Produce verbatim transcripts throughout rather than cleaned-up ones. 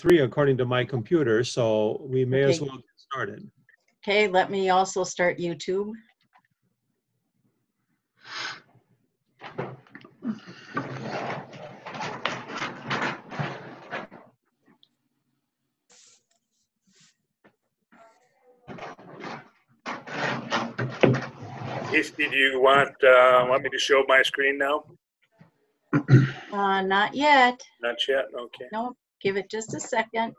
three according to my computer, so we may Okay. as well get started. Okay, let me also start YouTube. Keith, do you want uh, want me to show my screen now? Uh, not yet. Not yet. Okay. No, give it just a second.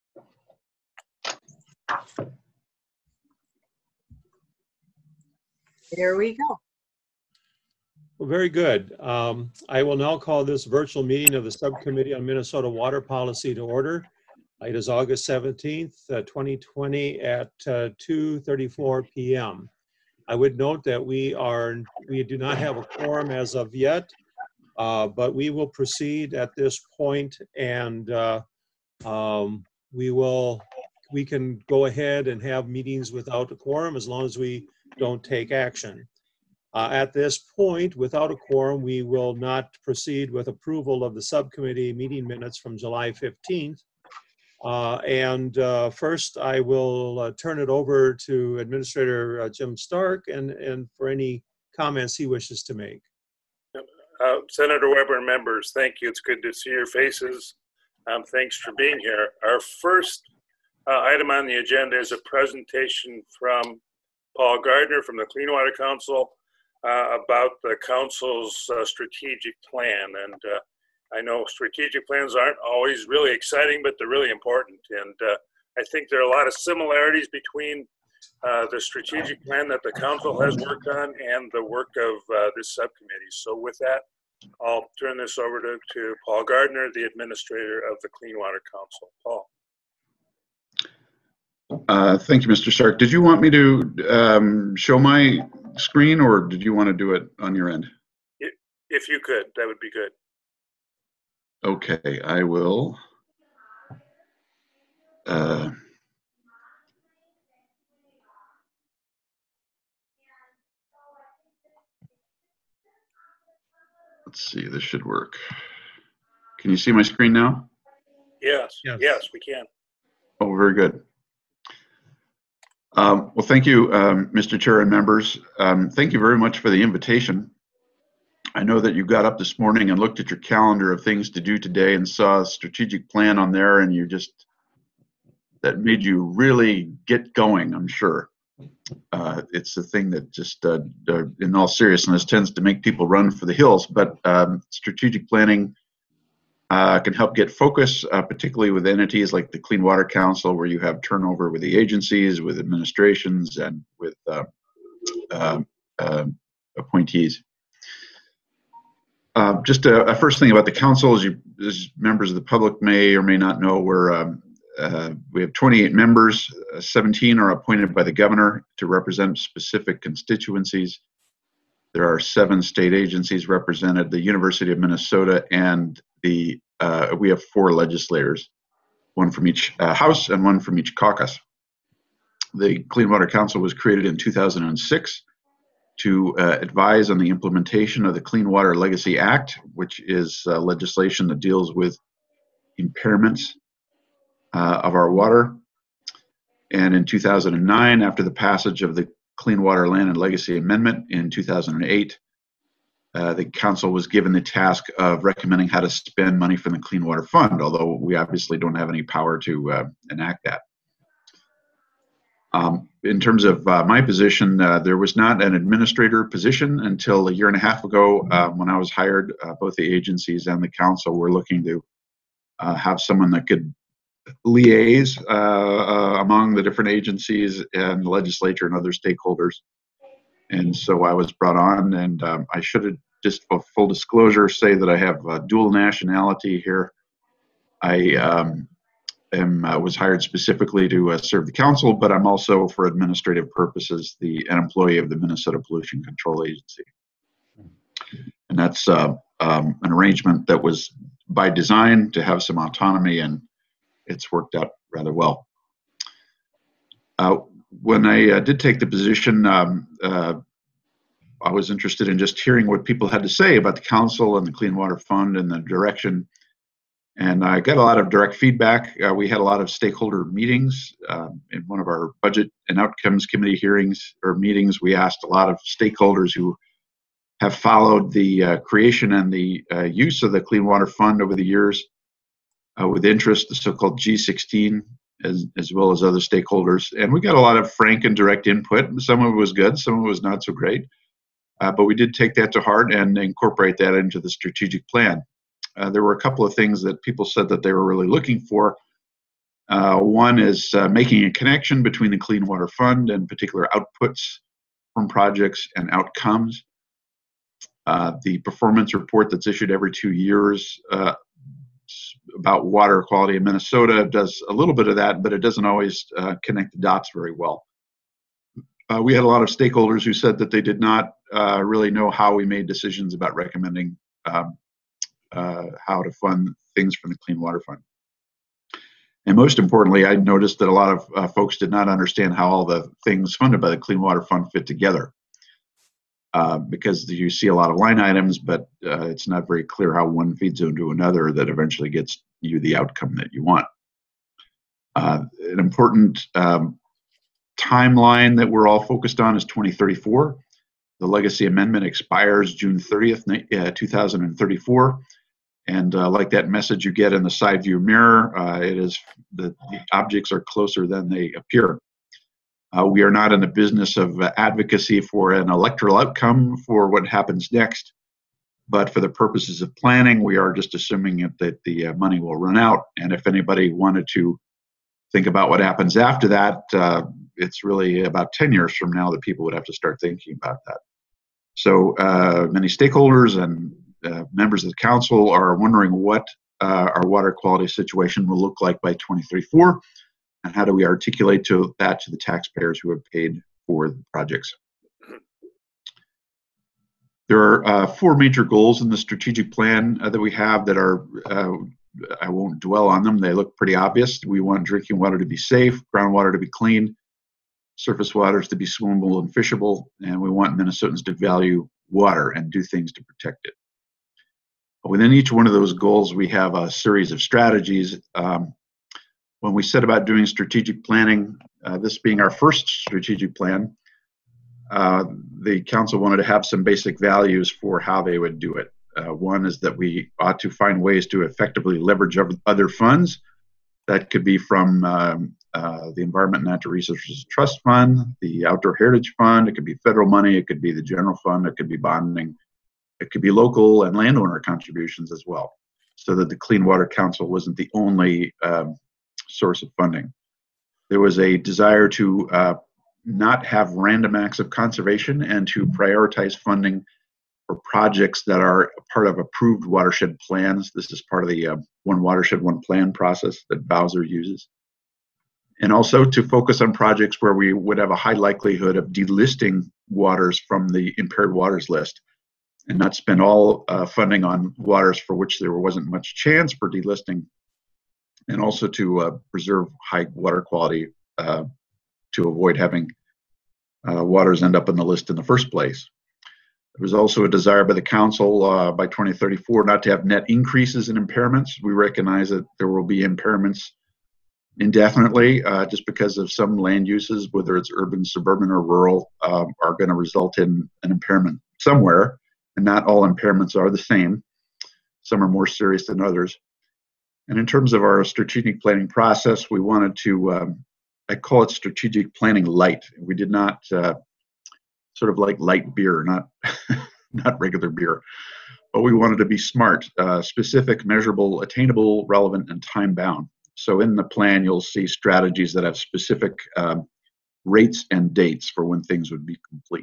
There we go. Well, very good. Um, I will now call this virtual meeting of the Subcommittee on Minnesota Water Policy to order. It is August seventeenth, uh, twenty twenty at uh, two thirty-four p m I would note that we are we do not have a quorum as of yet, uh, but we will proceed at this point, and uh, um, we will we can go ahead and have meetings without a quorum as long as we don't take action. Uh, at this point, without a quorum, we will not proceed with approval of the subcommittee meeting minutes from July fifteenth. Uh, and uh, first, I will uh, turn it over to Administrator uh, Jim Stark and, and for any comments he wishes to make. Uh, Senator Weber and members, thank you. It's good to see your faces. Um, thanks for being here. Our first uh, item on the agenda is a presentation from Paul Gardner from the Clean Water Council uh, about the council's uh, strategic plan. And uh, I know strategic plans aren't always really exciting, but they're really important. And uh, I think there are a lot of similarities between uh, the strategic plan that the council has worked on and the work of uh, this subcommittee. So with that, I'll turn this over to, to Paul Gardner, the administrator of the Clean Water Council. Paul. Uh, thank you, Mister Stark. Did you want me to um, show my screen, or did you want to do it on your end? If you could, that would be good. Okay, I will. Uh, let's see, this should work. Can you see my screen now? Yes, yes, yes, we can. Oh, very good. Um, well, thank you, um, Mister Chair and members. Um, thank you very much for the invitation. I know that you got up this morning and looked at your calendar of things to do today and saw a strategic plan on there, and you just, that made you really get going, I'm sure. Uh, it's the thing that just, uh, uh, in all seriousness, tends to make people run for the hills, but um, strategic planning uh, can help get focus, uh, particularly with entities like the Clean Water Council, where you have turnover with the agencies, with administrations, and with uh, uh, uh, appointees. Uh, just a, a first thing about the council, as, you, as members of the public may or may not know, we're, um, uh, we have twenty-eight members, uh, seventeen are appointed by the governor to represent specific constituencies. There are seven state agencies represented, the University of Minnesota, and the uh, we have four legislators, one from each uh, house and one from each caucus. The Clean Water Council was created in two thousand six. To uh, advise on the implementation of the Clean Water Legacy Act, which is uh, legislation that deals with impairments uh, of our water. And in two thousand nine, after the passage of the Clean Water Land and Legacy Amendment in two thousand eight, uh, the council was given the task of recommending how to spend money from the Clean Water Fund, although we obviously don't have any power to uh, enact that. Um, in terms of uh, my position, uh, there was not an administrator position until a year and a half ago uh, when I was hired. Uh, both the agencies and the council were looking to uh, have someone that could liaise uh, uh, among the different agencies and the legislature and other stakeholders. And so I was brought on, and um, I should have, just for full disclosure, say that I have uh, dual nationality here. I um, am, uh, was hired specifically to uh, serve the council, but I'm also, for administrative purposes, the an employee of the Minnesota Pollution Control Agency. And that's uh, um, an arrangement that was by design to have some autonomy, and it's worked out rather well. Uh, when I uh, did take the position, um, uh, I was interested in just hearing what people had to say about the council and the Clean Water Fund and the direction. And I got a lot of direct feedback. Uh, we had a lot of stakeholder meetings. Um, in one of our budget and outcomes committee hearings or meetings, we asked a lot of stakeholders who have followed the uh, creation and the uh, use of the Clean Water Fund over the years uh, with interest, the so-called G sixteen, as, as well as other stakeholders. And we got a lot of frank and direct input. Some of it was good, some of it was not so great. Uh, but we did take that to heart and incorporate that into the strategic plan. Uh, there were a couple of things that people said that they were really looking for. Uh, one is uh, making a connection between the Clean Water Fund and particular outputs from projects and outcomes. Uh, the performance report that's issued every two years uh, about water quality in Minnesota does a little bit of that, but it doesn't always uh, connect the dots very well. Uh, we had a lot of stakeholders who said that they did not uh, really know how we made decisions about recommending um, uh, how to fund things from the Clean Water Fund. And most importantly, I noticed that a lot of uh, folks did not understand how all the things funded by the Clean Water Fund fit together. Uh, because you see a lot of line items, but uh, it's not very clear how one feeds into another that eventually gets you the outcome that you want. Uh, an important um, timeline that we're all focused on is twenty thirty-four. The legacy amendment expires June thirtieth, uh, two thousand thirty-four. And uh, like that message you get in the side view mirror, uh, it is the, the objects are closer than they appear. Uh, we are not in the business of uh, advocacy for an electoral outcome for what happens next, but for the purposes of planning, we are just assuming it, that the uh, money will run out. And if anybody wanted to think about what happens after that, uh, it's really about ten years from now that people would have to start thinking about that. So uh, many stakeholders and uh, members of the council are wondering what uh, our water quality situation will look like by twenty thirty-four, and how do we articulate to that to the taxpayers who have paid for the projects. There are uh, four major goals in the strategic plan uh, that we have that are, uh, I won't dwell on them, they look pretty obvious. We want drinking water to be safe, groundwater to be clean, surface waters to be swimmable and fishable, and we want Minnesotans to value water and do things to protect it. Within each one of those goals, we have a series of strategies. Um, when we set about doing strategic planning, uh, this being our first strategic plan, uh, the council wanted to have some basic values for how they would do it. Uh, one is that we ought to find ways to effectively leverage other funds. That could be from um, uh, the Environment and Natural Resources Trust Fund, the Outdoor Heritage Fund, it could be federal money, it could be the general fund, it could be bonding, it could be local and landowner contributions as well, so that the Clean Water Council wasn't the only um, source of funding. There was a desire to uh, not have random acts of conservation and to prioritize funding for projects that are part of approved watershed plans. This is part of the uh, One Watershed, One Plan process that Bowser uses. And also to focus on projects where we would have a high likelihood of delisting waters from the impaired waters list and not spend all uh, funding on waters for which there wasn't much chance for delisting, and also to uh, preserve high water quality uh, to avoid having uh, waters end up on the list in the first place. There was also a desire by the council uh, by twenty thirty-four not to have net increases in impairments. We recognize that there will be impairments indefinitely uh, just because of some land uses, whether it's urban, suburban, or rural, uh, are going to result in an impairment somewhere, and not all impairments are the same. Some are more serious than others. And in terms of our strategic planning process, we wanted to, um, I call it strategic planning light. We did not uh, sort of like light beer, not, not regular beer, but we wanted to be smart, uh, specific, measurable, attainable, relevant, and time-bound. So in the plan, you'll see strategies that have specific um, rates and dates for when things would be complete.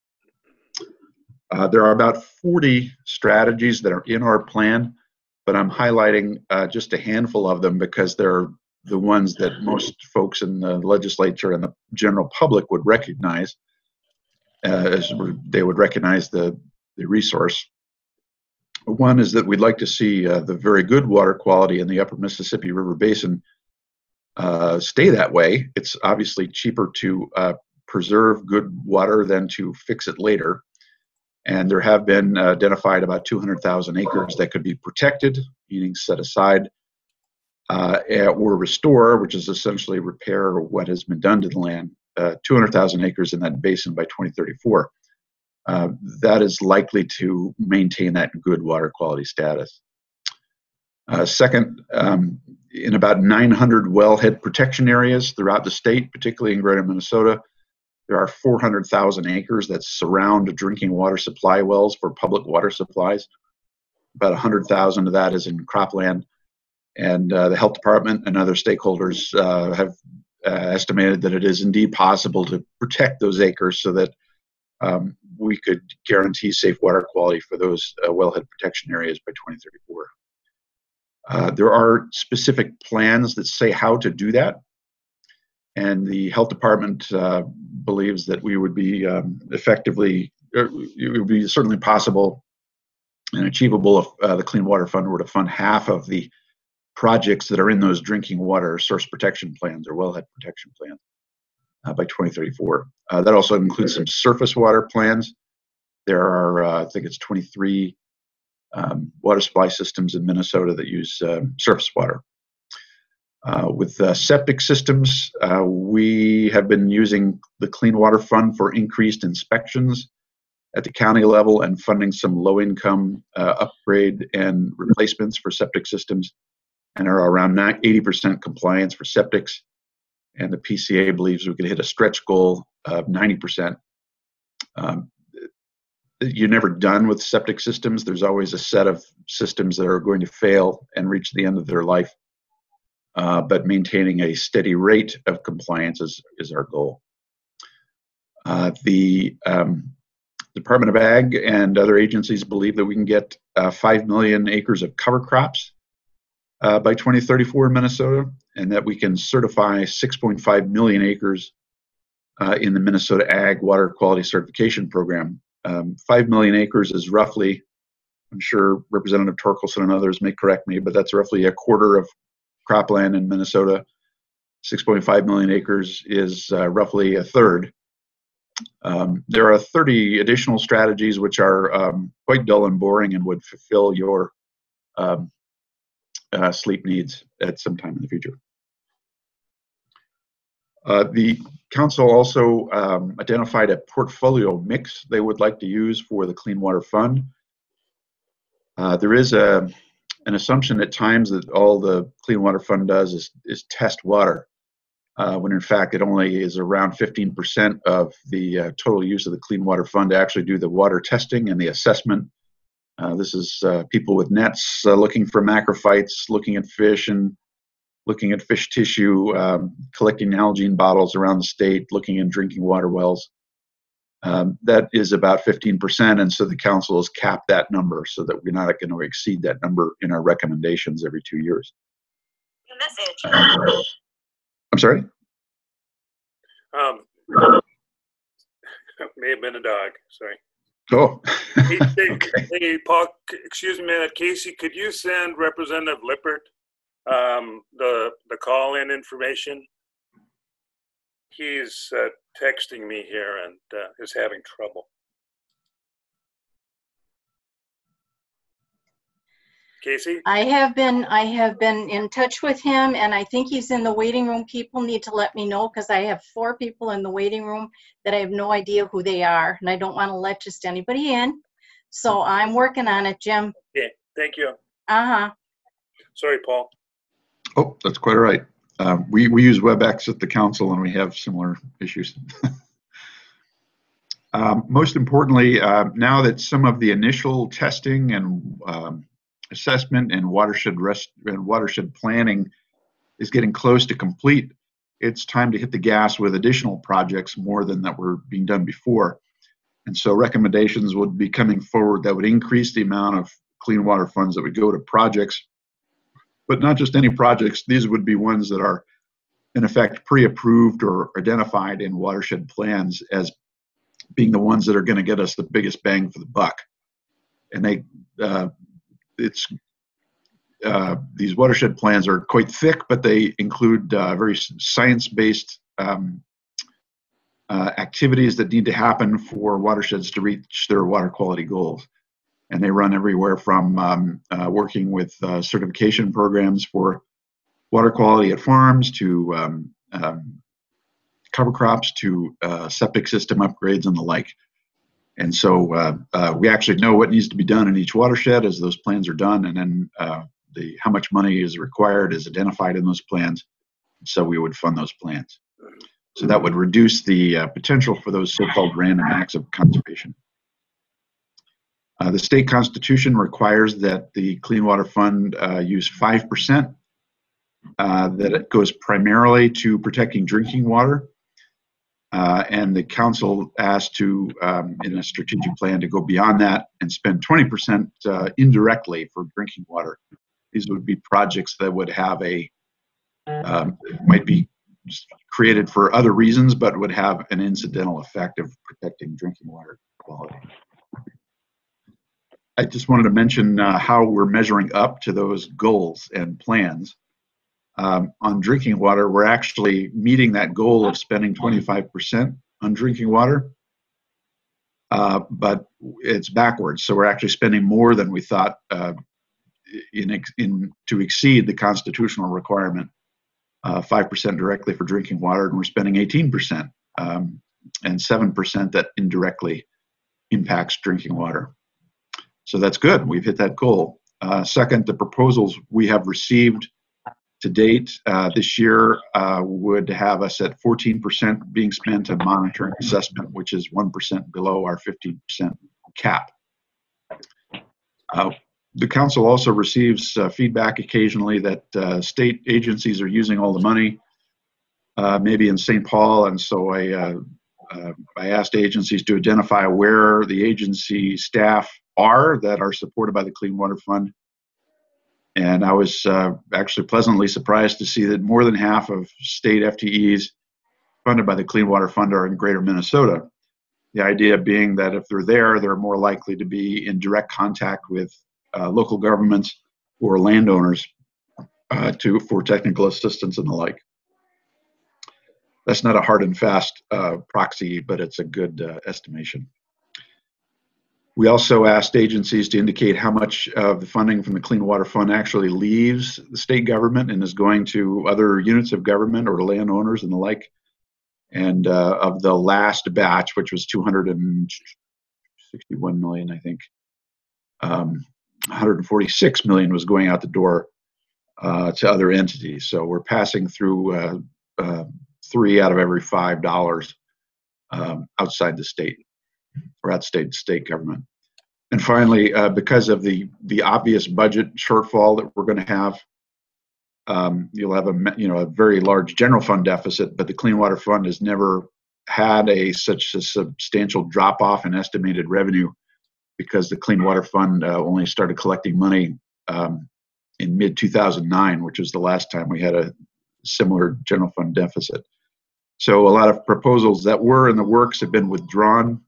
Uh, there are about forty strategies that are in our plan, but I'm highlighting uh, just a handful of them because they're the ones that most folks in the legislature and the general public would recognize, uh, as they would recognize the, the resource. One is that we'd like to see uh, the very good water quality in the upper Mississippi River Basin uh, stay that way. It's obviously cheaper to uh, preserve good water than to fix it later. And there have been uh, identified about two hundred thousand acres that could be protected, meaning set aside uh, or restore, which is essentially repair what has been done to the land, uh, two hundred thousand acres in that basin by twenty thirty-four. Uh, that is likely to maintain that good water quality status. Uh, second, um, in about nine hundred wellhead protection areas throughout the state, particularly in greater Minnesota, there are four hundred thousand acres that surround drinking water supply wells for public water supplies. About one hundred thousand of that is in cropland. And uh, the health department and other stakeholders uh, have uh, estimated that it is indeed possible to protect those acres so that um, we could guarantee safe water quality for those uh, wellhead protection areas by twenty thirty-four. Uh, there are specific plans that say how to do that. And the health department uh, believes that we would be um, effectively, it would be certainly possible and achievable if uh, the Clean Water Fund were to fund half of the projects that are in those drinking water source protection plans or wellhead protection plans uh, by twenty thirty-four. Uh, that also includes some surface water plans. There are, uh, I think it's twenty-three um, water supply systems in Minnesota that use uh, surface water. Uh, with uh, septic systems, uh, we have been using the Clean Water Fund for increased inspections at the county level and funding some low-income uh, upgrade and replacements for septic systems, and are around eighty percent compliance for septics. And the P C A believes we could hit a stretch goal of ninety percent. Um, you're never done with septic systems. There's always a set of systems that are going to fail and reach the end of their life. Uh, but maintaining a steady rate of compliance is, is our goal. Uh, the um, Department of Ag and other agencies believe that we can get uh, five million acres of cover crops uh, by twenty thirty-four in Minnesota, and that we can certify six point five million acres uh, in the Minnesota Ag Water Quality Certification Program. Um, five million acres is roughly, I'm sure Representative Torkelson and others may correct me, but that's roughly a quarter of cropland in Minnesota. six point five million acres is uh, roughly a third. Um, there are thirty additional strategies which are um, quite dull and boring and would fulfill your um, uh, sleep needs at some time in the future. Uh, the council also um, identified a portfolio mix they would like to use for the Clean Water Fund. Uh, there is a an assumption at times that all the Clean Water Fund does is, is test water, uh, when in fact it only is around fifteen percent of the uh, total use of the Clean Water Fund to actually do the water testing and the assessment. Uh, this is uh, people with nets uh, looking for macrophytes, looking at fish and looking at fish tissue, um, collecting algae in bottles around the state, looking in drinking water wells. Um, that is about fifteen percent, and so the council has capped that number so that we're not going to exceed that number in our recommendations every two years. Message. Uh, I'm sorry? Um, may have been a dog, sorry. Oh, Hey, hey, okay. hey, Paul, c- excuse me a minute. Casey, could you send Representative Lippert um, the, the call-in information? He's uh, texting me here and uh, is having trouble. Casey? I have been, I have been in touch with him, and I think he's in the waiting room. People need to let me know, because I have four people in the waiting room that I have no idea who they are, and I don't want to let just anybody in. So I'm working on it, Jim. Yeah, thank you. Uh-huh. Sorry, Paul. Oh, that's quite all right. Um, we, we use WebEx at the council, and we have similar issues. um, most importantly, uh, now that some of the initial testing and um, assessment and watershed rest and watershed planning is getting close to complete, it's time to hit the gas with additional projects more than that were being done before. And so recommendations would be coming forward that would increase the amount of clean water funds that would go to projects, but not just any projects. These would be ones that are in effect pre-approved or identified in watershed plans as being the ones that are going to get us the biggest bang for the buck. And they uh, it's uh, these watershed plans are quite thick, but they include uh, very science-based um, uh, activities that need to happen for watersheds to reach their water quality goals. And they run everywhere from um, uh, working with uh, certification programs for water quality at farms to um, um, cover crops to uh, septic system upgrades and the like. And so uh, uh, we actually know what needs to be done in each watershed as those plans are done, and then uh, the how much money is required is identified in those plans. So we would fund those plans. So that would reduce the uh, potential for those so-called random acts of conservation. Uh, the state constitution requires that the Clean Water Fund uh, use five percent, uh, that it goes primarily to protecting drinking water. Uh, and the council asked to, um, in a strategic plan, to go beyond that and spend twenty percent uh, indirectly for drinking water. These would be projects that would have a, um, might be created for other reasons, but would have an incidental effect of protecting drinking water quality. I just wanted to mention uh, how we're measuring up to those goals and plans. Um, on drinking water, we're actually meeting that goal of spending twenty-five percent on drinking water, uh, but it's backwards. So we're actually spending more than we thought uh, in, in to exceed the constitutional requirement. Uh, five percent directly for drinking water, and we're spending eighteen percent, um, and seven percent that indirectly impacts drinking water. So that's good. We've hit that goal. Uh, second, the proposals we have received to date uh, this year uh, would have us at fourteen percent being spent on monitoring assessment, which is one percent below our fifteen percent cap. Uh, The council also receives uh, feedback occasionally that uh, state agencies are using all the money, uh, maybe in Saint Paul, and so I, uh, uh, I asked agencies to identify where the agency staff are that are supported by the Clean Water Fund. And I was uh, actually pleasantly surprised to see that more than half of state F T Es funded by the Clean Water Fund are in Greater Minnesota. The idea being that if they're there, they're more likely to be in direct contact with Uh, local governments or landowners uh, to for technical assistance and the like. That's not a hard and fast uh, proxy, but it's a good uh, estimation. We also asked agencies to indicate how much of the funding from the Clean Water Fund actually leaves the state government and is going to other units of government or to landowners and the like. And uh, of the last batch, which was two hundred sixty-one million, I think, um, one hundred forty-six million was going out the door uh, to other entities. So we're passing through uh, uh, three out of every five dollars um, outside the state or outside state government. And finally, uh, because of the the obvious budget shortfall that we're going to have, um, you'll have a you know a very large general fund deficit. But the Clean Water Fund has never had a such a substantial drop off in estimated revenue, because the Clean Water Fund uh, only started collecting money um, in mid two thousand nine, which was the last time we had a similar general fund deficit. So a lot of proposals that were in the works have been withdrawn,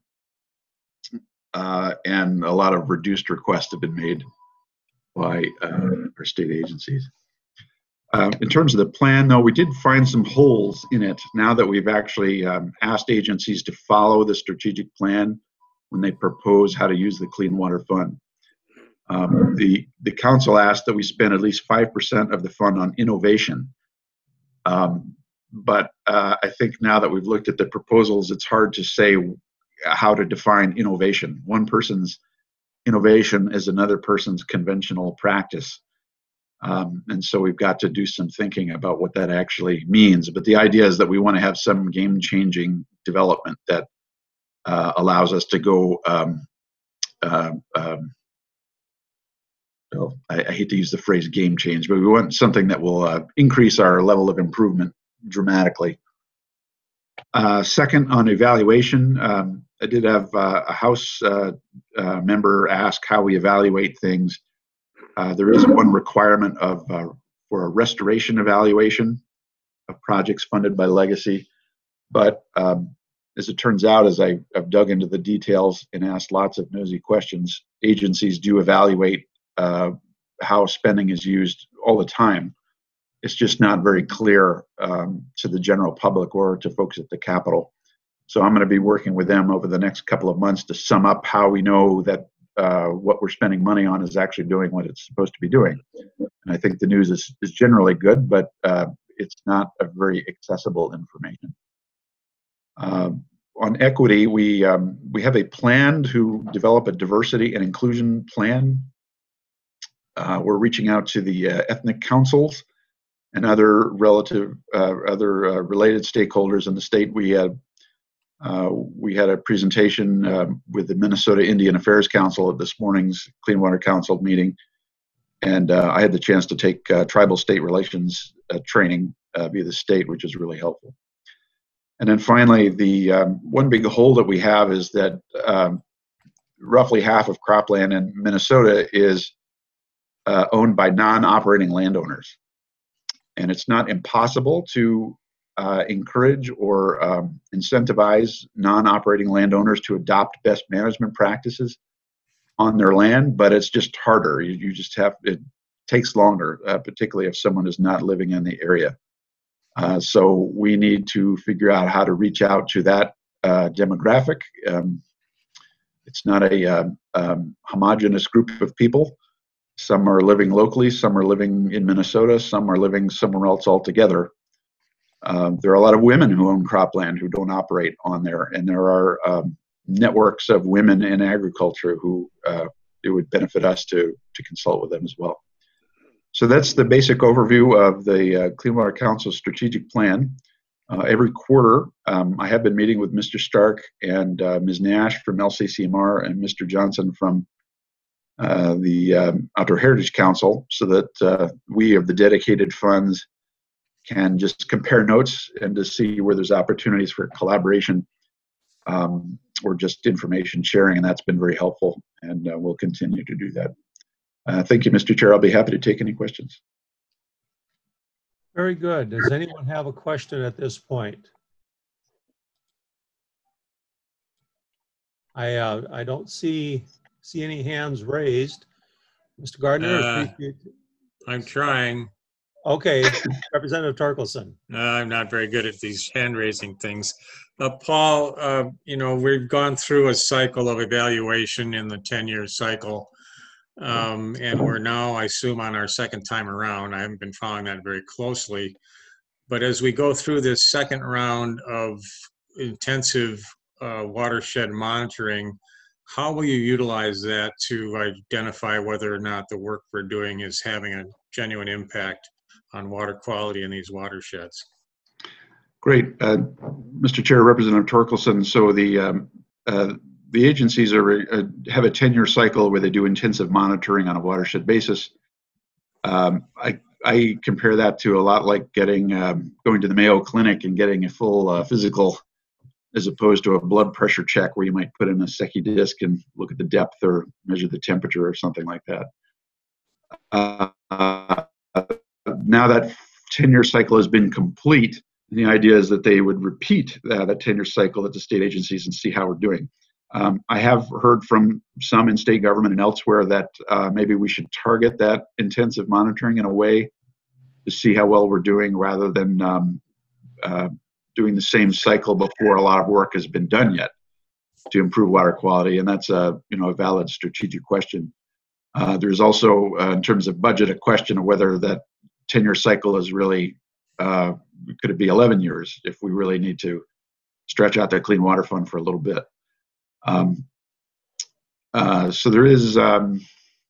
uh, and a lot of reduced requests have been made by uh, our state agencies. Uh, in terms of the plan, though, we did find some holes in it now that we've actually um, asked agencies to follow the strategic plan when they propose how to use the Clean Water Fund. Um, the, the council asked that we spend at least five percent of the fund on innovation. Um, but uh, I think now that we've looked at the proposals, it's hard to say how to define innovation. One person's innovation is another person's conventional practice. Um, and so we've got to do some thinking about what that actually means. But the idea is that we want to have some game-changing development that Uh, allows us to go, um, uh, um, well, I, I hate to use the phrase game change, but we want something that will uh, increase our level of improvement dramatically. Uh, second, on evaluation, um, I did have uh, a House uh, uh, member ask how we evaluate things. Uh, there is one requirement of uh, for a restoration evaluation of projects funded by Legacy, but um, as it turns out, as I, I've dug into the details and asked lots of nosy questions, agencies do evaluate uh, how spending is used all the time. It's just not very clear um, to the general public or to folks at the Capitol. So I'm going to be working with them over the next couple of months to sum up how we know that uh, what we're spending money on is actually doing what it's supposed to be doing. And I think the news is, is generally good, but uh, it's not a very accessible information. Um, on equity, we, um, we have a plan to develop a diversity and inclusion plan. Uh, we're reaching out to the uh, ethnic councils and other relative, uh, other uh, related stakeholders in the state. We had uh, we had a presentation uh, with the Minnesota Indian Affairs Council at this morning's Clean Water Council meeting, and uh, I had the chance to take uh, tribal state relations uh, training uh, via the state, which is really helpful. And then finally, the um, one big hole that we have is that um, roughly half of cropland in Minnesota is uh, owned by non-operating landowners. And it's not impossible to uh, encourage or um, incentivize non-operating landowners to adopt best management practices on their land, but it's just harder. You, you just have, it takes longer, uh, particularly if someone is not living in the area. Uh, so we need to figure out how to reach out to that uh, demographic. Um, it's not a um, um, homogeneous group of people. Some are living locally, some are living in Minnesota, some are living somewhere else altogether. Um, there are a lot of women who own cropland who don't operate on there, and there are um, networks of women in agriculture who uh, it would benefit us to, to consult with them as well. So that's the basic overview of the uh, Clean Water Council strategic plan. Uh, every quarter, um, I have been meeting with Mister Stark and uh, Miz Nash from L C C M R and Mister Johnson from uh, the um, Outdoor Heritage Council, so that uh, we of the dedicated funds can just compare notes and to see where there's opportunities for collaboration um, or just information sharing, and that's been very helpful, and uh, we'll continue to do that. Uh, thank you, Mister Chair. I'll be happy to take any questions. Very good. Does anyone have a question at this point? I uh, I don't see see any hands raised. Mister Gardner, Uh, appreciate it. I'm trying. Okay, Representative Torkelson. Uh, I'm not very good at these hand raising things. Uh, Paul, uh, you know, we've gone through a cycle of evaluation in the ten year cycle. Um, and we're now, I assume, on our second time around. I haven't been following that very closely. But as we go through this second round of intensive uh, watershed monitoring, how will you utilize that to identify whether or not the work we're doing is having a genuine impact on water quality in these watersheds? Great. Uh, Mister Chair, Representative Torkelson, so the um, uh, the agencies are uh, have a ten year cycle where they do intensive monitoring on a watershed basis. Um, I, I compare that to a lot like getting um, going to the Mayo Clinic and getting a full uh, physical, as opposed to a blood pressure check where you might put in a Secchi disc and look at the depth or measure the temperature or something like that. Uh, uh, now that ten year cycle has been complete, the idea is that they would repeat uh, that ten year cycle at the state agencies and see how we're doing. Um, I have heard from some in state government and elsewhere that uh, maybe we should target that intensive monitoring in a way to see how well we're doing, rather than um, uh, doing the same cycle before a lot of work has been done yet to improve water quality. And that's a, you know, a valid strategic question. Uh, there's also, uh, in terms of budget, a question of whether that ten year cycle is really, uh, could it be eleven years if we really need to stretch out that Clean Water Fund for a little bit. Um, uh, so there is, um,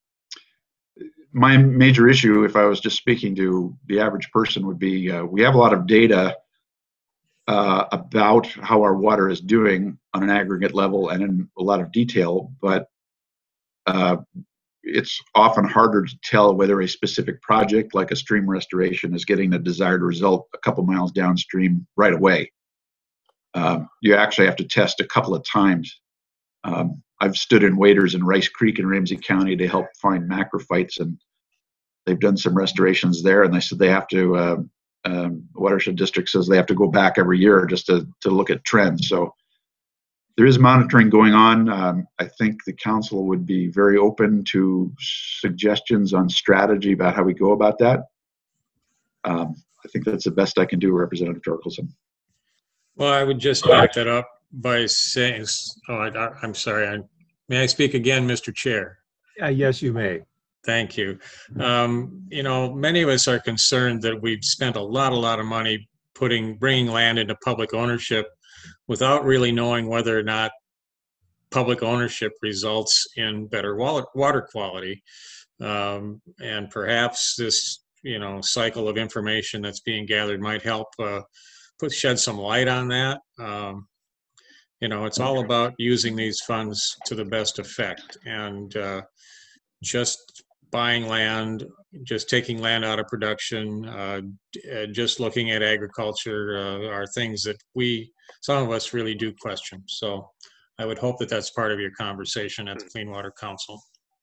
my major issue, if I was just speaking to the average person, would be uh, we have a lot of data uh, about how our water is doing on an aggregate level and in a lot of detail, but uh, it's often harder to tell whether a specific project like a stream restoration is getting the desired result a couple miles downstream right away. Um, you actually have to test a couple of times. Um, I've stood in waders in Rice Creek in Ramsey County to help find macrophytes, and they've done some restorations there, and they said they have to, uh, um, the watershed district says they have to go back every year just to, to look at trends. So there is monitoring going on. Um, I think the council would be very open to suggestions on strategy about how we go about that. Um, I think that's the best I can do, Representative Torkelson. Well, I would just back that up by saying, oh, I, I'm sorry, I May I speak again, Mister Chair? Uh, Yes, you may. Thank you. Um, you know, many of us are concerned that we've spent a lot, a lot of money putting, bringing land into public ownership without really knowing whether or not public ownership results in better wa- water quality. Um, and perhaps this, you know, cycle of information that's being gathered might help uh, put shed some light on that. Um, you know, it's all about using these funds to the best effect, and uh, just buying land, just taking land out of production, uh, uh, just looking at agriculture uh, are things that we, some of us really do question. So I would hope that that's part of your conversation at the Clean Water Council.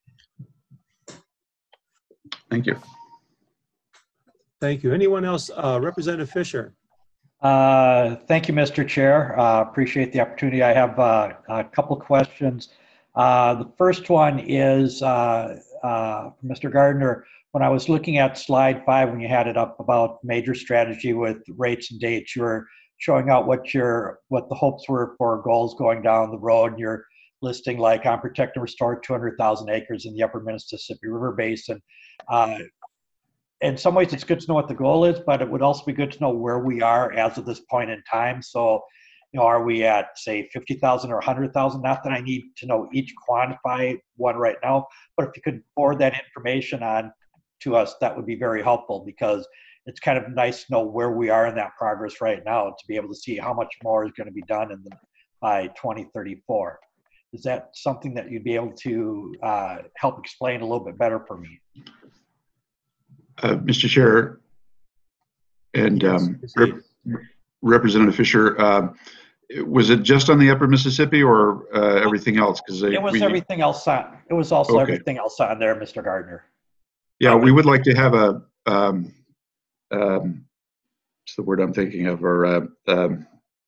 Thank you. Thank you. Anyone else? Uh, Representative Fisher. Uh, Thank you, Mister Chair. Uh, Appreciate the opportunity. I have uh, a couple questions. Uh, The first one is, uh, uh, Mister Gardner, when I was looking at slide five, when you had it up about major strategy with rates and dates, you were showing out what your, what the hopes were for goals going down the road. And you're listing like on protect and restore two hundred thousand acres in the upper Mississippi River Basin. Uh, in some ways it's good to know what the goal is, but it would also be good to know where we are as of this point in time. So, you know, are we at say fifty thousand or one hundred thousand? Not that I need to know each quantify one right now, but if you could forward that information on to us, that would be very helpful, because it's kind of nice to know where we are in that progress right now to be able to see how much more is going to be done in the, by twenty thirty-four. Is that something that you'd be able to uh, help explain a little bit better for me? Uh, Mister Chair and Yes, um, proceed. Rep Representative Fisher, uh, was it just on the upper Mississippi or uh, everything else? Because It was we, everything else on, it was also Okay. everything else on there, Mister Gardner. yeah, we would like to have a, um, um, what's the word I'm thinking of, or uh, um,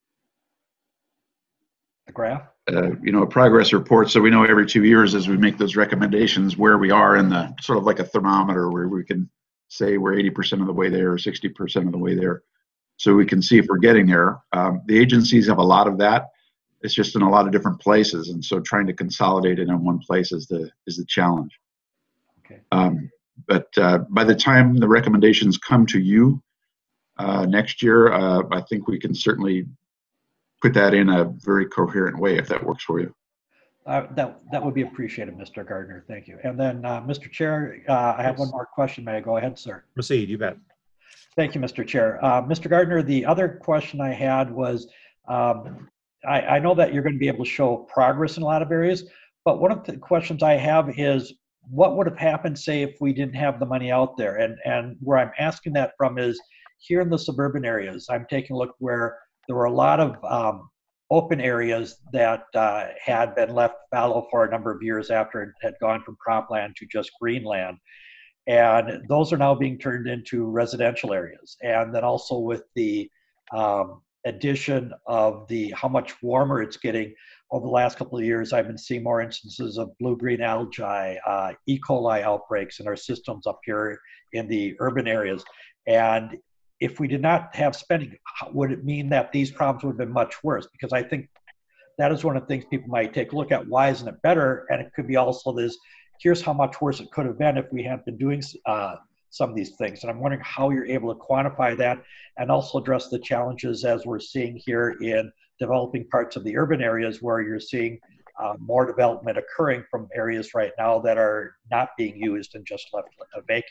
The graph? uh, you know, a progress report, so we know every two years as we make those recommendations where we are in the sort of like a thermometer where we can say we're eighty percent of the way there or sixty percent of the way there, so we can see if we're getting there. Um, the agencies have a lot of that. It's just in a lot of different places, and so trying to consolidate it in one place is the is the challenge. Okay. Um, but uh, by the time the recommendations come to you uh, next year, uh, I think we can certainly put that in a very coherent way if that works for you. Uh, that, that would be appreciated, Mister Gardner. Thank you. And then, uh, Mister Chair, uh, I have Yes. one more question. May I go ahead, sir? Proceed, you bet. Thank you, Mister Chair. Uh, Mister Gardner, the other question I had was, um, I, I know that you're going to be able to show progress in a lot of areas, but one of the questions I have is, what would have happened, say, if we didn't have the money out there? And, and where I'm asking that from is, here in the suburban areas, I'm taking a look where there were a lot of um, open areas that uh, had been left fallow for a number of years after it had gone from cropland to just greenland. And those are now being turned into residential areas. And then also with the um, addition of the how much warmer it's getting over the last couple of years, I've been seeing more instances of blue-green algae, uh, E. coli outbreaks in our systems up here in the urban areas. And if we did not have spending, would it mean that these problems would have been much worse? Because I think that is one of the things people might take a look at. Why isn't it better? And it could be also this, here's how much worse it could have been if we hadn't been doing uh, some of these things. And I'm wondering how you're able to quantify that and also address the challenges as we're seeing here in developing parts of the urban areas where you're seeing uh, more development occurring from areas right now that are not being used and just left vacant.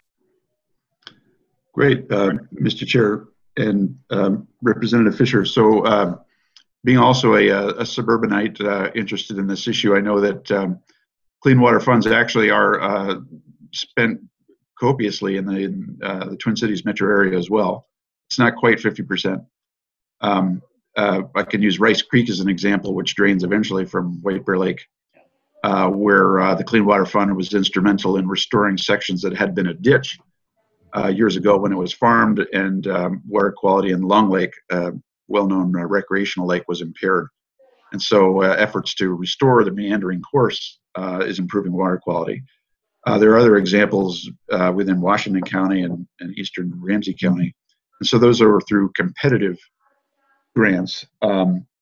Great, uh, Mister Chair and um, Representative Fisher. So uh, being also a, a suburbanite uh, interested in this issue, I know that um, clean water funds actually are uh, spent copiously in the, in, uh, the Twin Cities metro area as well. It's not quite fifty percent. Um, uh, I can use Rice Creek as an example, which drains eventually from White Bear Lake, uh, where uh, the Clean Water Fund was instrumental in restoring sections that had been a ditch Uh, years ago when it was farmed, and um, water quality in Long Lake, uh, well-known uh, recreational lake, was impaired. And so uh, efforts to restore the meandering course uh, is improving water quality. Uh, there are other examples uh, within Washington County and, and eastern Ramsey County. And so those are through competitive grants. Um,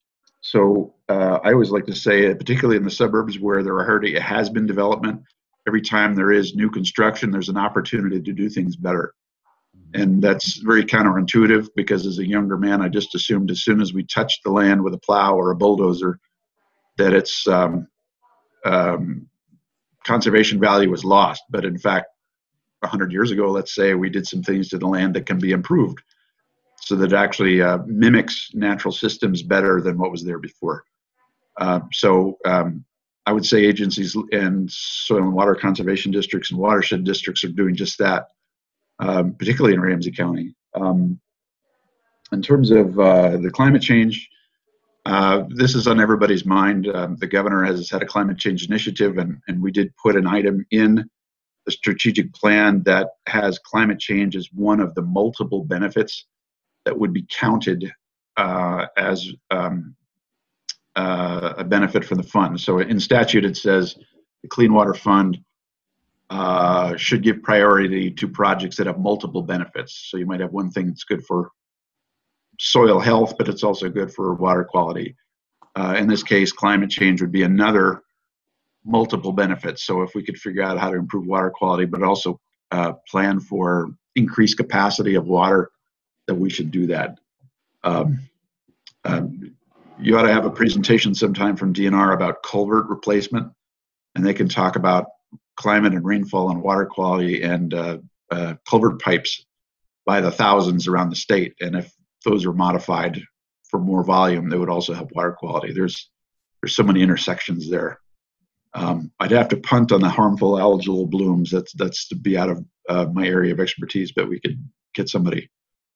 So uh, I always like to say, particularly in the suburbs where there already has been development, every time there is new construction, there's an opportunity to do things better. And that's very counterintuitive, because as a younger man, I just assumed as soon as we touched the land with a plow or a bulldozer, that its um, um, conservation value was lost. But in fact, one hundred years ago, let's say, we did some things to the land that can be improved so that it actually uh, mimics natural systems better than what was there before. Uh, so um, I would say agencies and soil and water conservation districts and watershed districts are doing just that. Um, particularly in Ramsey County. Um, in terms of uh, the climate change, uh, this is on everybody's mind. Um, the governor has had a climate change initiative, and, and we did put an item in the strategic plan that has climate change as one of the multiple benefits that would be counted uh, as um, uh, a benefit for the fund. So in statute, it says the Clean Water Fund Uh, should give priority to projects that have multiple benefits. So you might have one thing that's good for soil health, but it's also good for water quality. Uh, in this case, climate change would be another multiple benefits. So if we could figure out how to improve water quality, but also uh, plan for increased capacity of water, that we should do that. Um, um, you ought to have a presentation sometime from D N R about culvert replacement, and they can talk about climate and rainfall and water quality and uh, uh, culvert pipes by the thousands around the state. And if those are modified for more volume, they would also help water quality. There's there's so many intersections there. Um, I'd have to punt on the harmful algal blooms. That's that's to be out of uh, my area of expertise, but we could get somebody.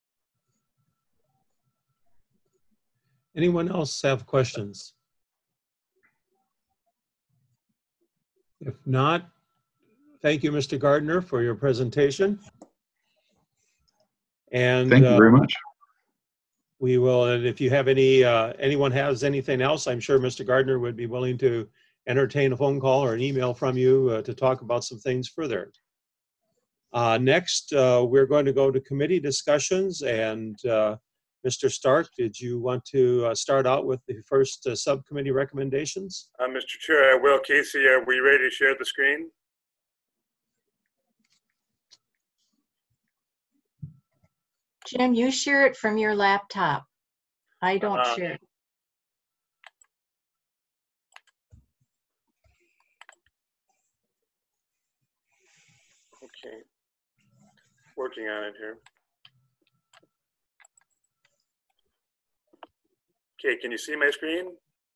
Anyone else have questions? If not, thank you, Mister Gardner, for your presentation. And Thank you very much. Uh, we will, and if you have any, uh, anyone has anything else, I'm sure Mister Gardner would be willing to entertain a phone call or an email from you uh, to talk about some things further. Uh, next, uh, we're going to go to committee discussions, and uh, Mister Stark, did you want to uh, start out with the first uh, subcommittee recommendations? Uh, Mister Chair, I will. Casey, are we ready to share the screen? Jim, you share it from your laptop. I don't Uh, share it. Okay. Working on it here. Okay, can you see my screen?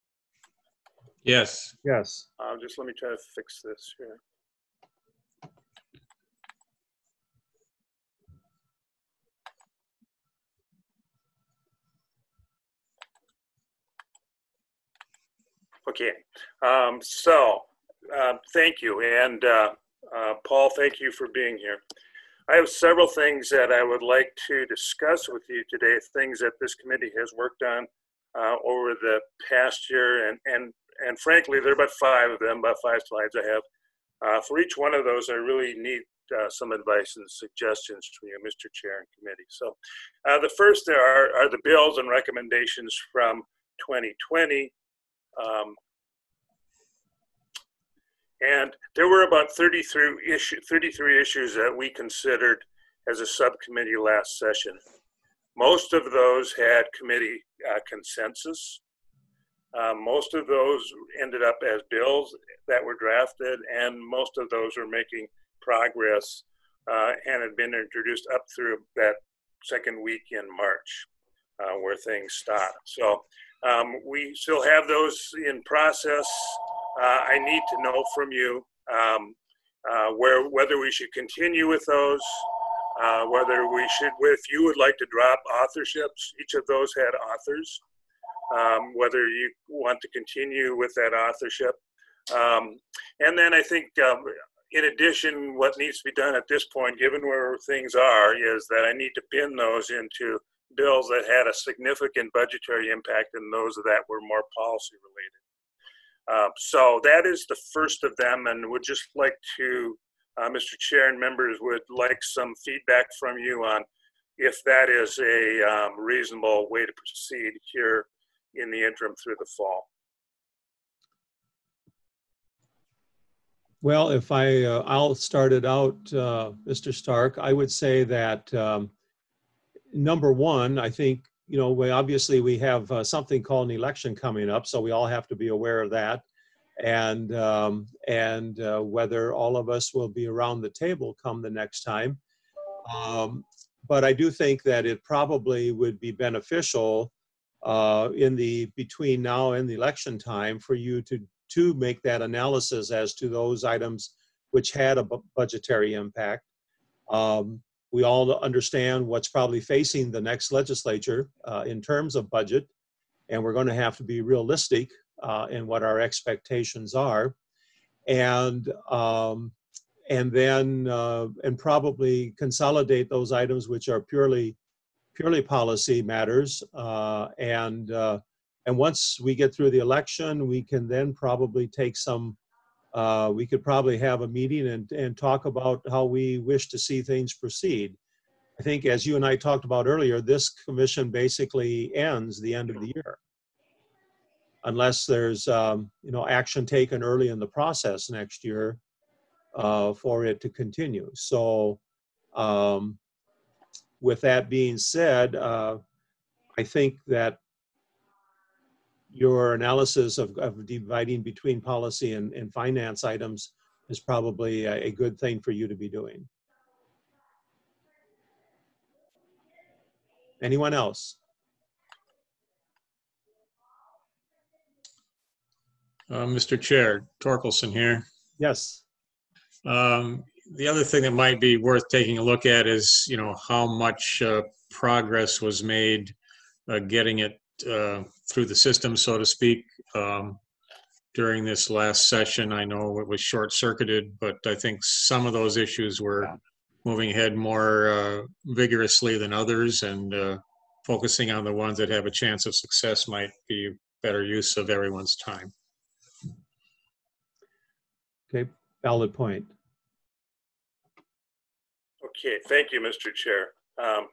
Yes. Yes. Uh, just let me try to fix this here. Okay, um, so uh, thank you. And uh, uh, Paul, thank you for being here. I have several things that I would like to discuss with you today, things that this committee has worked on uh, over the past year. And, and, and frankly, there are about five of them, about five slides I have. Uh, for each one of those, I really need uh, some advice and suggestions from you, Mister Chair and committee. So uh, the first are, are the bills and recommendations from twenty twenty. Um, and there were about thirty-three, issue, thirty-three issues that we considered as a subcommittee last session. Most of those had committee uh, consensus. Uh, most of those ended up as bills that were drafted, and most of those were making progress uh, and had been introduced up through that second week in March uh, where things stopped. So um, we still have those in process. Uh, I need to know from you um, uh, where whether we should continue with those, uh, whether we should, if you would like to drop authorships, each of those had authors, um, whether you want to continue with that authorship. Um, and then I think um, in addition, what needs to be done at this point, given where things are, is that I need to pin those into bills that had a significant budgetary impact and those that were more policy related. Uh, so that is the first of them, and would just like to, uh, Mister Chair and members, would like some feedback from you on if that is a um, reasonable way to proceed here in the interim through the fall. Well, if I, uh, I'll start it out, uh, Mister Stark. I would say that um, number one, I think, you know, we obviously we have uh, something called an election coming up, so we all have to be aware of that, and um, and uh, whether all of us will be around the table come the next time. Um, but I do think that it probably would be beneficial uh, in the between now and the election time for you to to make that analysis as to those items which had a bu- budgetary impact. Um, we all understand what's probably facing the next legislature uh, in terms of budget, and we're going to have to be realistic uh, in what our expectations are, and um, and then uh, and probably consolidate those items which are purely purely policy matters, uh, and uh, and once we get through the election, we can then probably take some, uh, we could probably have a meeting and, and talk about how we wish to see things proceed. I think as you and I talked about earlier, this commission basically ends the end of the year. Unless there's, um, you know, action taken early in the process next year uh, for it to continue. So um, with that being said, uh, I think that your analysis of, of dividing between policy and, and finance items is probably a, a good thing for you to be doing. Anyone else? Uh, Mister Chair, Torkelson here. Yes. Um, the other thing that might be worth taking a look at is, you know, how much uh, progress was made uh, getting it uh, through the system, so to speak. Um, during this last session, I know it was short-circuited, but I think some of those issues were moving ahead more uh, vigorously than others, and uh, focusing on the ones that have a chance of success might be better use of everyone's time. Okay, valid point. Okay, thank you, Mister Chair. Um,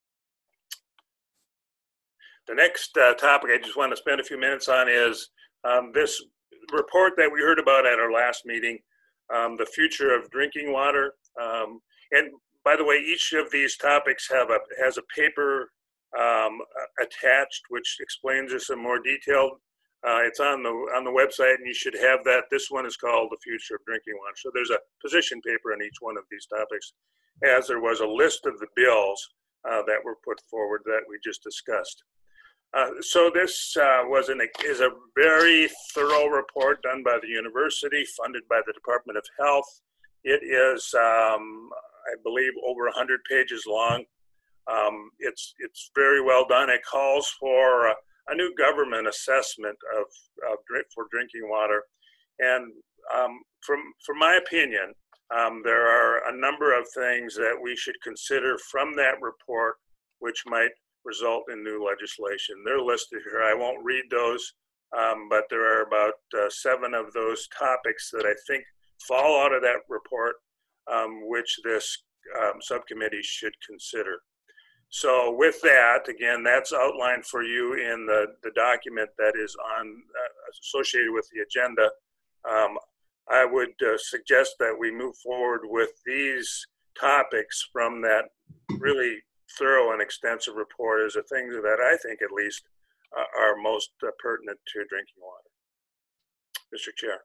the next uh, topic I just want to spend a few minutes on is um, this report that we heard about at our last meeting, um, the future of drinking water. Um, and by the way, each of these topics have a has a paper um, attached which explains this in more detail. Uh, it's on the on the website, and you should have that. This one is called The Future of Drinking Water. So there's a position paper on each one of these topics, as there was a list of the bills uh, that were put forward that we just discussed. Uh, so this uh, was an, is a very thorough report done by the university, funded by the Department of Health. It is, um, I believe, over one hundred pages long. Um, it's, it's very well done. It calls for a, a new government assessment of, of drink, for drinking water. And um, from, from my opinion, um, there are a number of things that we should consider from that report, which might result in new legislation. They're listed here. I won't read those, um, but there are about uh, seven of those topics that I think fall out of that report, um, which this um, subcommittee should consider. So with that, again, that's outlined for you in the, the document that is on uh, associated with the agenda. Um, I would uh, suggest that we move forward with these topics from that really thorough and extensive report as the things that I think at least uh, are most uh, pertinent to drinking water. Mister Chair.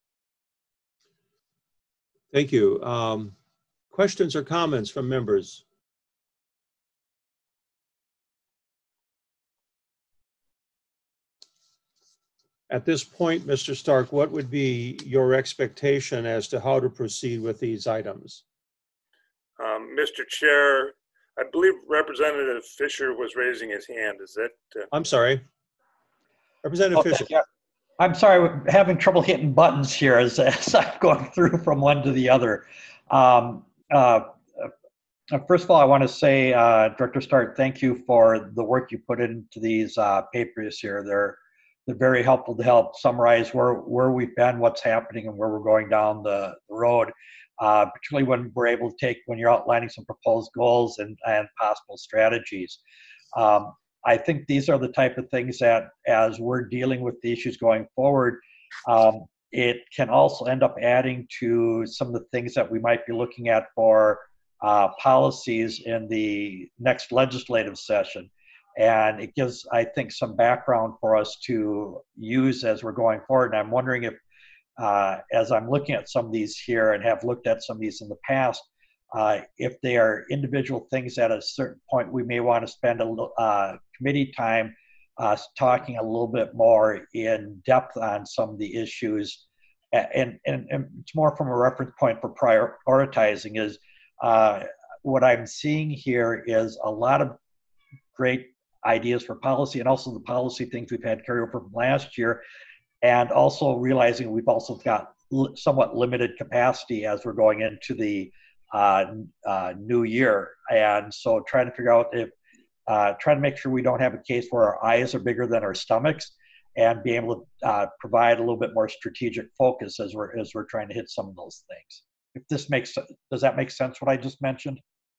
Thank you. Um, questions or comments from members? At this point, Mister Stark, what would be your expectation as to how to proceed with these items? Um, Mister Chair, I believe Representative Fisher was raising his hand. Is that? Uh... I'm sorry. Representative Okay, Fisher. yeah. I'm sorry, we're having trouble hitting buttons here as, as I'm going through from one to the other. Um, uh, uh, first of all, I want to say, uh, Director Stark, thank you for the work you put into these uh, papers here. They're they're very helpful to help summarize where where we've been, what's happening, and where we're going down the, the road. Uh, particularly when we're able to take when you're outlining some proposed goals and and possible strategies. Um, I think these are the type of things that, as we're dealing with the issues going forward, um, it can also end up adding to some of the things that we might be looking at for uh, policies in the next legislative session. And it gives, I think, some background for us to use as we're going forward. And I'm wondering if, uh, as I'm looking at some of these here and have looked at some of these in the past, uh, if they are individual things at a certain point, we may want to spend a little uh, committee time uh, talking a little bit more in depth on some of the issues. And, and, and it's more from a reference point for prioritizing is uh, what I'm seeing here is a lot of great ideas for policy, and also the policy things we've had carry over from last year, and also realizing we've also got l- somewhat limited capacity as we're going into the uh, uh, new year. And so trying to figure out if, uh, trying to make sure we don't have a case where our eyes are bigger than our stomachs, and be able to uh, provide a little bit more strategic focus as we're, as we're trying to hit some of those things. If this makes, does that make sense what I just mentioned?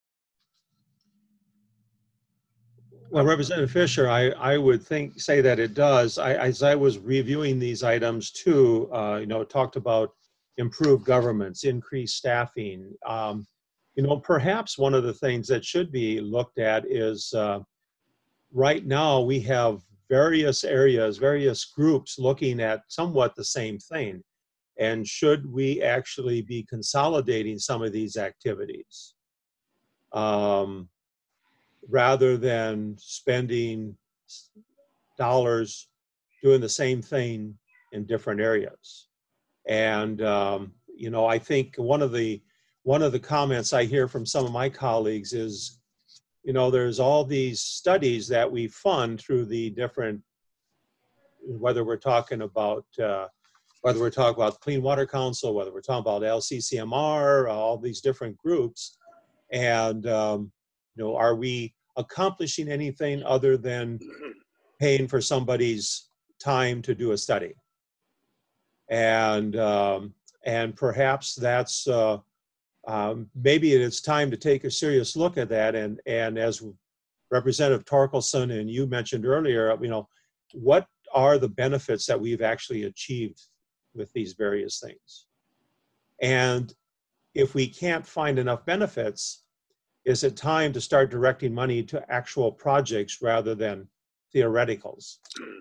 Well, Representative Fisher, I, I would think, say that it does. I, as I was reviewing these items too, uh, you know, it talked about improved governments, increased staffing. Um, you know, perhaps one of the things that should be looked at is uh, right now we have various areas, various groups looking at somewhat the same thing. And should we actually be consolidating some of these activities? Um, rather than spending dollars doing the same thing in different areas. And, um, you know, I think one of the, one of the comments I hear from some of my colleagues is, you know, there's all these studies that we fund through the different, whether we're talking about, uh, whether we're talking about Clean Water Council, whether we're talking about L C C M R, all these different groups. And, um, you know, are we accomplishing anything other than paying for somebody's time to do a study? And um, and perhaps that's uh, um, maybe it's time to take a serious look at that. And and as Representative Torkelson and you mentioned earlier, you know, what are the benefits that we've actually achieved with these various things? And if we can't find enough benefits, is it time to start directing money to actual projects rather than theoreticals?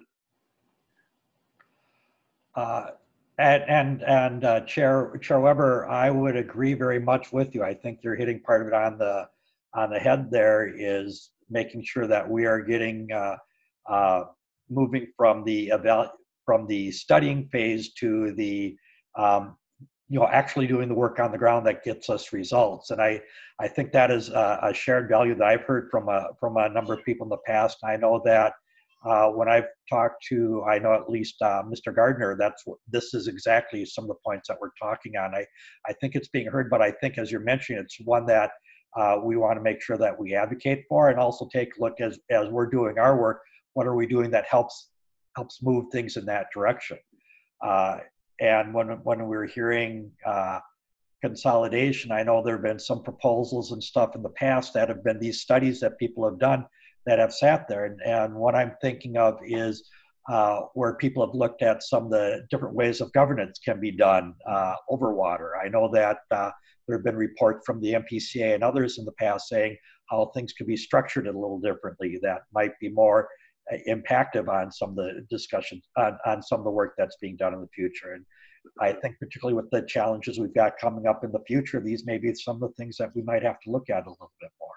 Uh, and and, and uh, Chair Chair Weber, I would agree very much with you. I think you're hitting part of it on the on the head. There is making sure that we are getting uh, uh, moving from the eval from the studying phase to the um, you know, actually doing the work on the ground that gets us results. And I, I think that is a, a shared value that I've heard from a, from a number of people in the past. I know that uh, when I've talked to, I know at least uh, Mister Gardner, that's what, this is exactly some of the points that we're talking on. I, I think it's being heard, but I think as you're mentioning, it's one that uh, we want to make sure that we advocate for, and also take a look as, as we're doing our work, what are we doing that helps, helps move things in that direction? Uh, And when when we were hearing uh, consolidation, I know there have been some proposals and stuff in the past that have been these studies that people have done that have sat there. And, and what I'm thinking of is uh, where people have looked at some of the different ways of governance can be done uh, over water. I know that uh, there have been reports from the M P C A and others in the past saying how things could be structured a little differently that might be more impactive on some of the discussions on, on some of the work that's being done in the future. And I think particularly with the challenges we've got coming up in the future, these may be some of the things that we might have to look at a little bit more.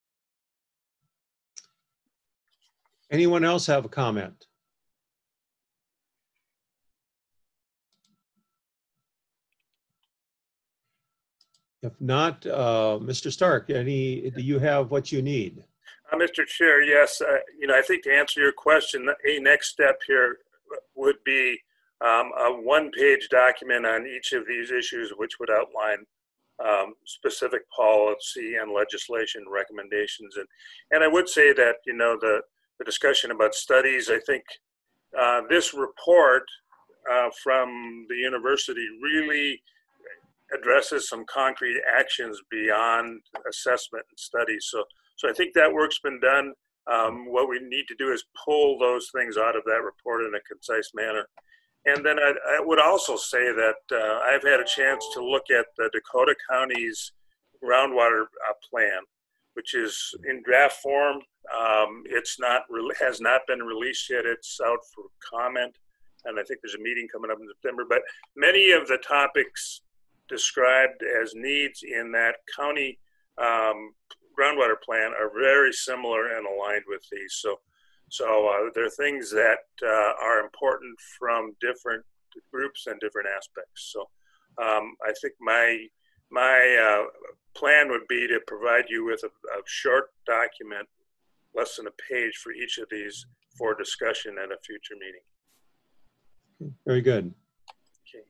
Anyone else have a comment? If not, uh, Mister Stark, any, do you have what you need? Uh, Mister Chair, yes, uh, you know, I think to answer your question, a next step here would be um, a one-page document on each of these issues, which would outline um, specific policy and legislation recommendations. And and I would say that, you know, the, the discussion about studies, I think uh, this report uh, from the university really addresses some concrete actions beyond assessment and studies. So, so I think that work's been done. Um, what we need to do is pull those things out of that report in a concise manner. And then I, I would also say that uh, I've had a chance to look at the Dakota County's groundwater uh, plan, which is in draft form. Um, it's not has not been released yet. It's out for comment, and I think there's a meeting coming up in September. But many of the topics described as needs in that county um, groundwater plan are very similar and aligned with these. So, so uh, there are things that uh, are important from different groups and different aspects. So, um, I think my my uh, plan would be to provide you with a, a short document, less than a page for each of these for discussion at a future meeting. Very good. Okay.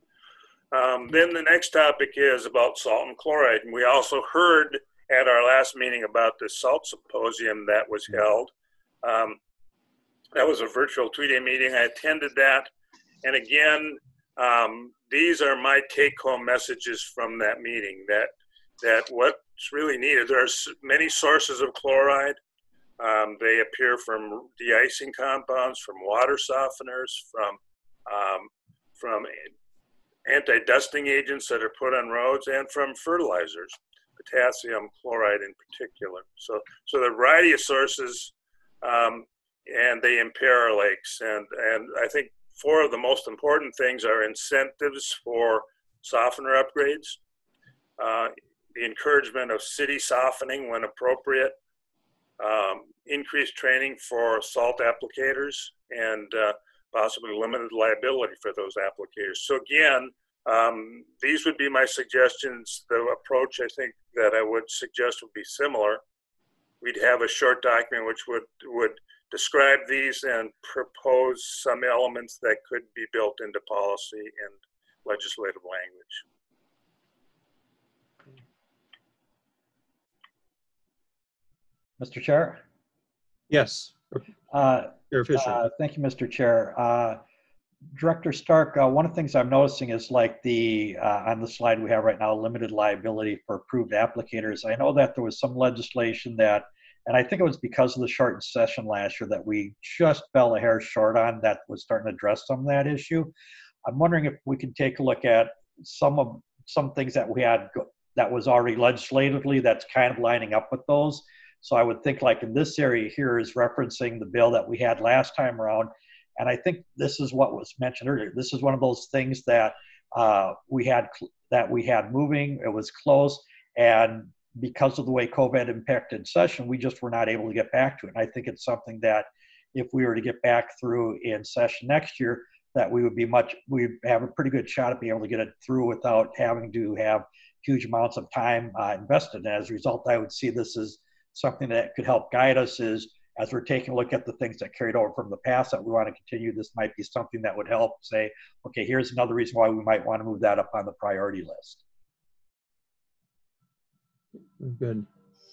Um, then the next topic is about salt and chloride. And we also heard at our last meeting about the salt symposium that was held. Um, that was a virtual two-day meeting. I attended that. And again, um, these are my take-home messages from that meeting, that, that what's really needed, there are many sources of chloride. Um, they appear from de-icing compounds, from water softeners, from, um, from anti-dusting agents that are put on roads, and from fertilizers, potassium chloride in particular. So, so the variety of sources, um, and they impair our lakes. And, and I think four of the most important things are incentives for softener upgrades, uh, the encouragement of city softening when appropriate, um, increased training for salt applicators, and uh, possibly limited liability for those applicators. So again, um, these would be my suggestions. The approach I think that I would suggest would be similar. We'd have a short document which would, would describe these and propose some elements that could be built into policy and legislative language. Mister Chair? Yes. Uh, Chair Fisher. uh, thank you, Mister Chair. Uh, Director Stark, uh, one of the things I'm noticing is like the, uh, on the slide we have right now, limited liability for approved applicators. I know that there was some legislation that, and I think it was because of the shortened session last year that we just fell a hair short on, that was starting to address some of that issue. I'm wondering if we can take a look at some of some things that we had go, that was already legislatively that's kind of lining up with those. So I would think like in this area here is referencing the bill that we had last time around. And I think this is what was mentioned earlier. This is one of those things that uh, we had that we had moving. It was close, and because of the way COVID impacted session, we just were not able to get back to it. And I think it's something that if we were to get back through in session next year, that we would be much, we'd have a pretty good shot at being able to get it through without having to have huge amounts of time uh, invested. And as a result, I would see this as something that could help guide us is, as we're taking a look at the things that carried over from the past that we want to continue, this might be something that would help say, okay, here's another reason why we might want to move that up on the priority list. Good.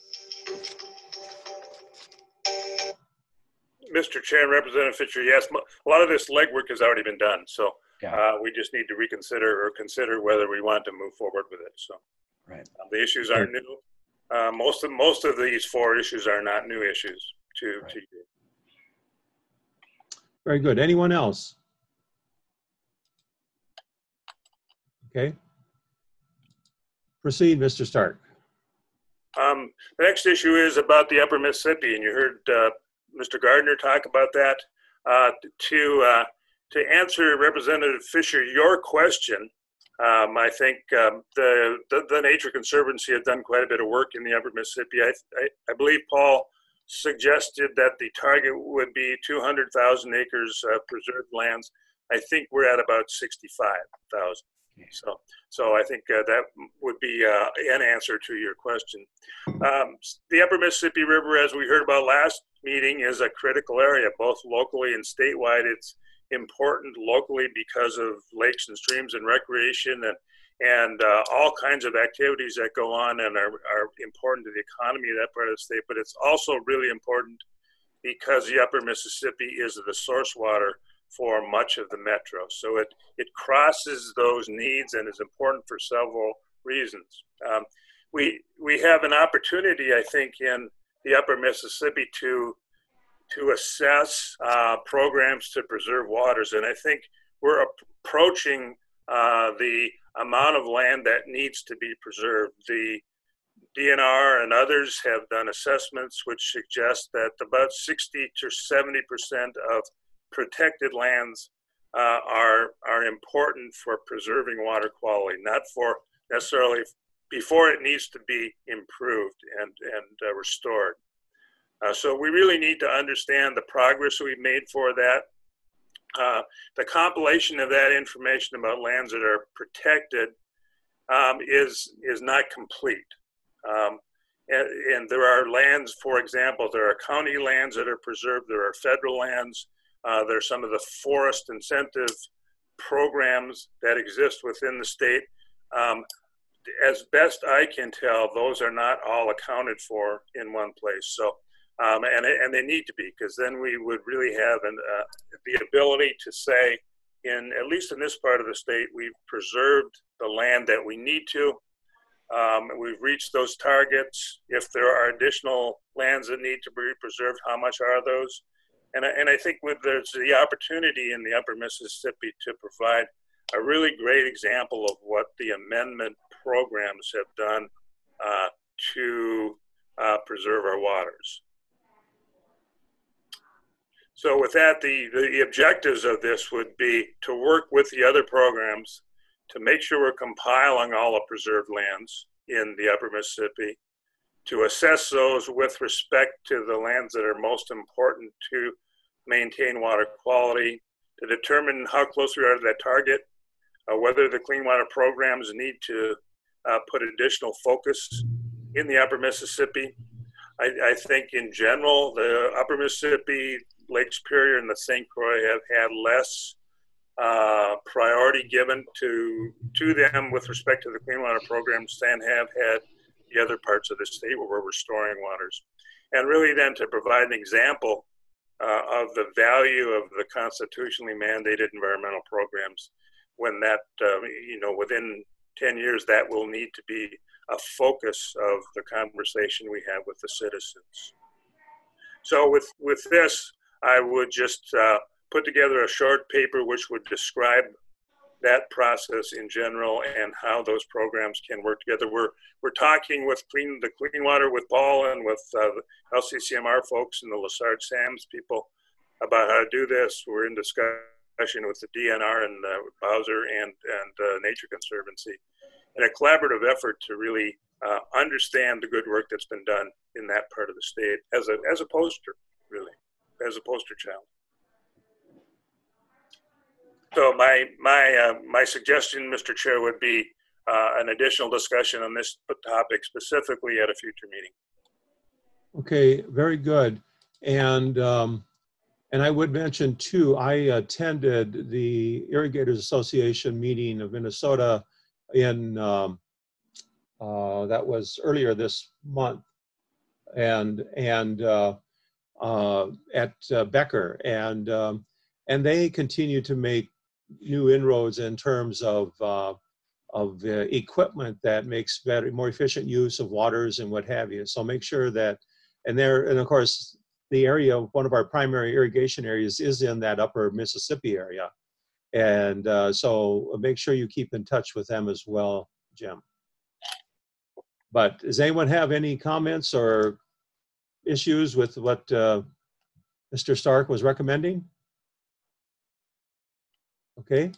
Mister Chair and Representative Fisher, yes, a lot of this legwork has already been done. So Yeah. uh, we just need to reconsider or consider whether we want to move forward with it. So Right. uh, the issues aren't new. Uh, most of most of these four issues are not new issues to, Right. to you. Very good. Anyone else? Okay. Proceed, Mister Stark. Um, the next issue is about the Upper Mississippi, and you heard uh, Mister Gardner talk about that. Uh, to uh, to answer Representative Fisher, your question, um, I think um, the, the the Nature Conservancy have done quite a bit of work in the Upper Mississippi. I I, I believe Paul suggested that the target would be two hundred thousand acres of preserved lands. I think we're at about sixty-five thousand. So, so I think uh, that would be uh, an answer to your question. Um, the Upper Mississippi River, as we heard about last meeting, is a critical area, both locally and statewide. It's important locally because of lakes and streams and recreation and and uh, all kinds of activities that go on and are, are important to the economy of that part of the state. But it's also really important because the Upper Mississippi is the source water for much of the metro. So it, it crosses those needs and is important for several reasons. Um, we, we have an opportunity, I think, in the Upper Mississippi to to assess uh, programs to preserve waters. And I think we're approaching uh, the amount of land that needs to be preserved. The D N R and others have done assessments which suggest that about sixty to seventy percent of protected lands uh, are, are important for preserving water quality, not for necessarily before it needs to be improved and, and uh, restored. Uh, so we really need to understand the progress we've made for that. Uh, the compilation of that information about lands that are protected um, is, is not complete. Um, and, and there are lands, for example, there are county lands that are preserved, there are federal lands, uh, there are some of the forest incentive programs that exist within the state. Um, as best I can tell, those are not all accounted for in one place. So. Um, and, and they need to be, because then we would really have an, uh, the ability to say, in at least in this part of the state, we've preserved the land that we need to. Um, we've reached those targets. If there are additional lands that need to be preserved, how much are those? And, and I think with there's the opportunity in the Upper Mississippi to provide a really great example of what the amendment programs have done uh, to uh, preserve our waters. So with that, the, the objectives of this would be to work with the other programs to make sure we're compiling all the preserved lands in the Upper Mississippi, to assess those with respect to the lands that are most important to maintain water quality, to determine how close we are to that target, uh, whether the clean water programs need to uh, put additional focus in the Upper Mississippi. I, I think in general, the Upper Mississippi, Lake Superior and the Saint Croix have had less uh, priority given to to them with respect to the clean water programs than have had the other parts of the state where we're restoring waters. And really then to provide an example uh, of the value of the constitutionally mandated environmental programs, when that, uh, you know, within ten years, that will need to be a focus of the conversation we have with the citizens. So with, with this, I would just uh, put together a short paper which would describe that process in general and how those programs can work together. We're, we're talking with clean, the Clean Water with Paul and with uh, the L C C M R folks and the Lessard SAMS people about how to do this. We're in discussion with the D N R and uh, Bowser and, and uh, Nature Conservancy, in a collaborative effort to really uh, understand the good work that's been done in that part of the state as a, as a poster, really. As a poster child. So my my uh, my suggestion, Mister Chair, would be uh, an additional discussion on this topic specifically at a future meeting. Okay, very good. And um, and I would mention too, I attended the Irrigators Association meeting of Minnesota in um, uh, that was earlier this month, and and. Uh, Uh, at uh, Becker, and um, and they continue to make new inroads in terms of uh, of uh, equipment that makes better, more efficient use of waters and what have you. So make sure that, and there, and of course, the area, one of our primary irrigation areas is in that Upper Mississippi area, and uh, so make sure you keep in touch with them as well, Jim. But does anyone have any comments or issues with what uh, Mister Stark was recommending? Okay.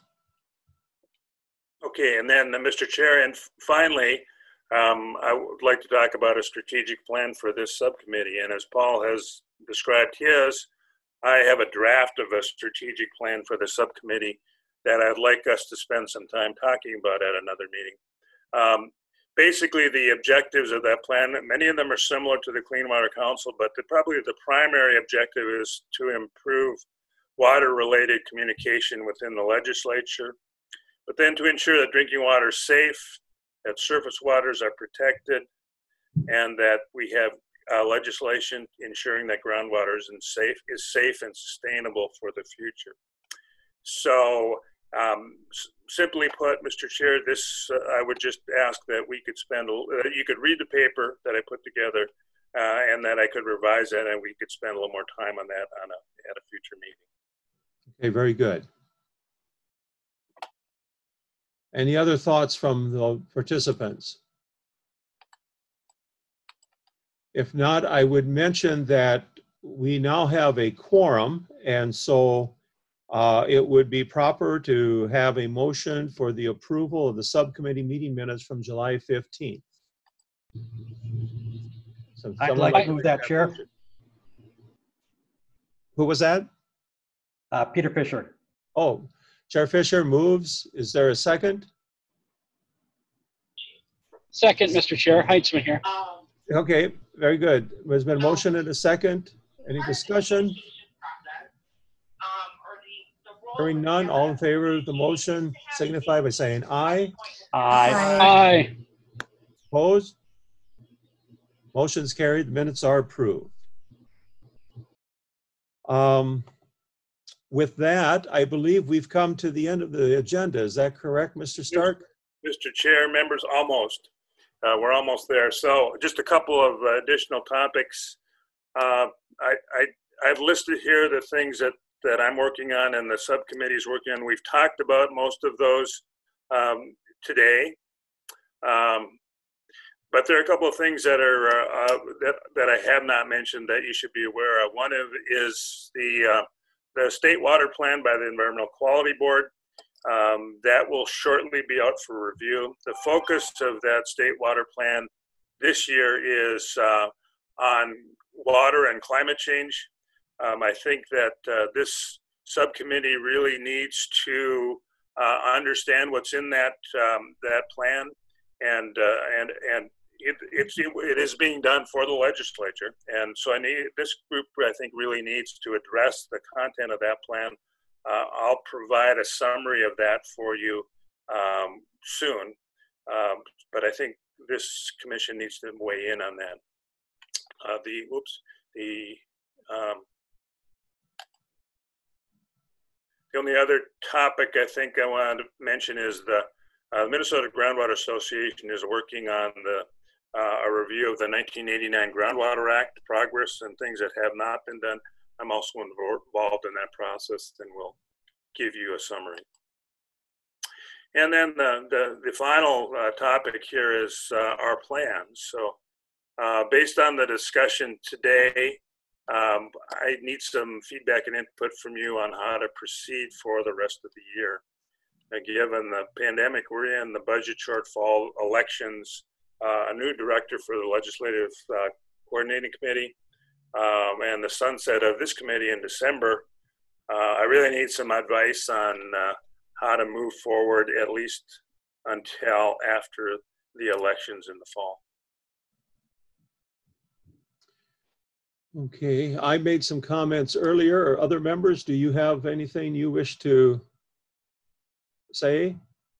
Okay, and then uh, Mister Chair, and finally, um, I would like to talk about a strategic plan for this subcommittee. And as Paul has described his, I have a draft of a strategic plan for the subcommittee that I'd like us to spend some time talking about at another meeting. Um, Basically, the objectives of that plan, many of them are similar to the Clean Water Council, but the, probably the primary objective is to improve water-related communication within the legislature, but then to ensure that drinking water is safe, that surface waters are protected, and that we have uh, legislation ensuring that groundwater is, safe, is safe and sustainable for the future. So, Um, simply put, Mister Chair, this uh, I would just ask that we could spend, a, uh, you could read the paper that I put together, uh, and that I could revise it and we could spend a little more time on that on a, at a future meeting. Okay, very good. Any other thoughts from the participants? If not, I would mention that we now have a quorum, and so uh, it would be proper to have a motion for the approval of the subcommittee meeting minutes from July fifteenth. So I'd someone like to move that, Chair. motion. Who was that? Uh, Peter Fisher. Oh, Chair Fisher moves. Is there a second? Second, Mister Chair, Heitzman here. Okay, very good. There's been a motion and a second. Any discussion? Hearing none, all in favor of the motion signify by saying aye. Aye. Aye. Opposed? Motion's carried. The minutes are approved. Um, with that, I believe we've come to the end of the agenda. Is that correct, Mister Stark? Mister Chair, members, almost. Uh, we're almost there. So just a couple of uh, additional topics. Uh, I, I, I've listed here the things that, that I'm working on and the subcommittee is working on. We've talked about most of those um, today. Um, but there are a couple of things that are uh, uh, that, that I have not mentioned that you should be aware of. One of is the, uh, the state water plan by the Environmental Quality Board. Um, that will shortly be out for review. The focus of that state water plan this year is uh, on water and climate change. Um, I think that uh, this subcommittee really needs to uh, understand what's in that um, that plan, and uh, and and it, it's it is being done for the legislature. And so I need this group. I think really needs to address the content of that plan. Uh, I'll provide a summary of that for you um, soon, um, but I think this commission needs to weigh in on that. Uh, the whoops, the um, the only other topic I think I wanted to mention is the uh, Minnesota Groundwater Association is working on the uh, a review of the nineteen eighty-nine Groundwater Act progress and things that have not been done. I'm also involved in that process and will give you a summary. And then the, the, the final uh, topic here is uh, our plans. So uh, based on the discussion today, um, I need some feedback and input from you on how to proceed for the rest of the year. Uh, given the pandemic we're in, the budget shortfall, elections, uh, a new director for the Legislative uh, Coordinating Committee, Um, and the sunset of this committee in December, uh, I really need some advice on uh, how to move forward at least until after the elections in the fall. Okay, I made some comments earlier. Or other members, do you have anything you wish to say?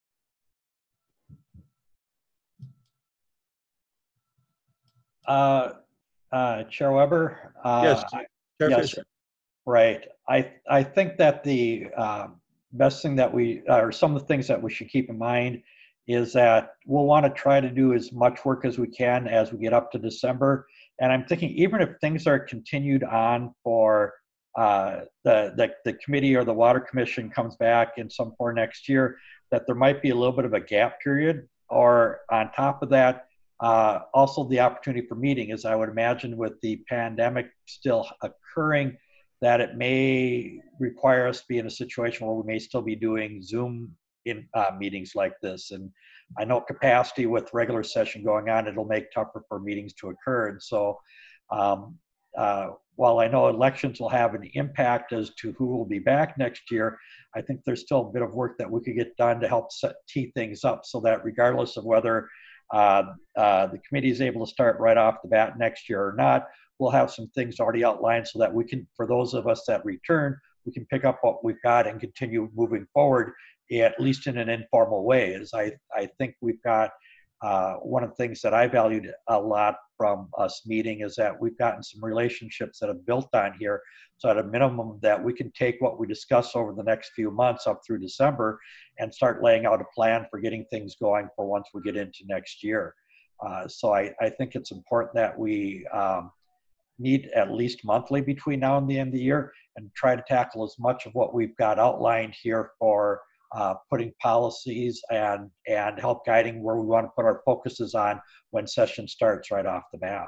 Uh, uh, Chair Weber? Uh, Yes, Chair yes. Fisher. Right. I, I think that the uh, best thing that we, or some of the things that we should keep in mind is that we'll want to try to do as much work as we can as we get up to December. And I'm thinking even if things are continued on for uh, the, the, the committee or the Water Commission comes back in some form next year, that there might be a little bit of a gap period. Or on top of that, uh, also the opportunity for meeting, as I would imagine with the pandemic still occurring, that it may require us to be in a situation where we may still be doing Zoom in uh, meetings like this. And I know capacity with regular session going on, it'll make tougher for meetings to occur. And so um, uh, while I know elections will have an impact as to who will be back next year, I think there's still a bit of work that we could get done to help set, tee things up so that regardless of whether uh, uh, the committee is able to start right off the bat next year or not, we'll have some things already outlined so that we can, for those of us that return, we can pick up what we've got and continue moving forward, at least in an informal way. As I, I think we've got, uh, one of the things that I valued a lot from us meeting is that we've gotten some relationships that have built on here. So at a minimum that we can take what we discuss over the next few months up through December and start laying out a plan for getting things going for once we get into next year. Uh, so I, I think it's important that we um, meet at least monthly between now and the end of the year and try to tackle as much of what we've got outlined here for uh, putting policies and, and help guiding where we want to put our focuses on when session starts right off the bat.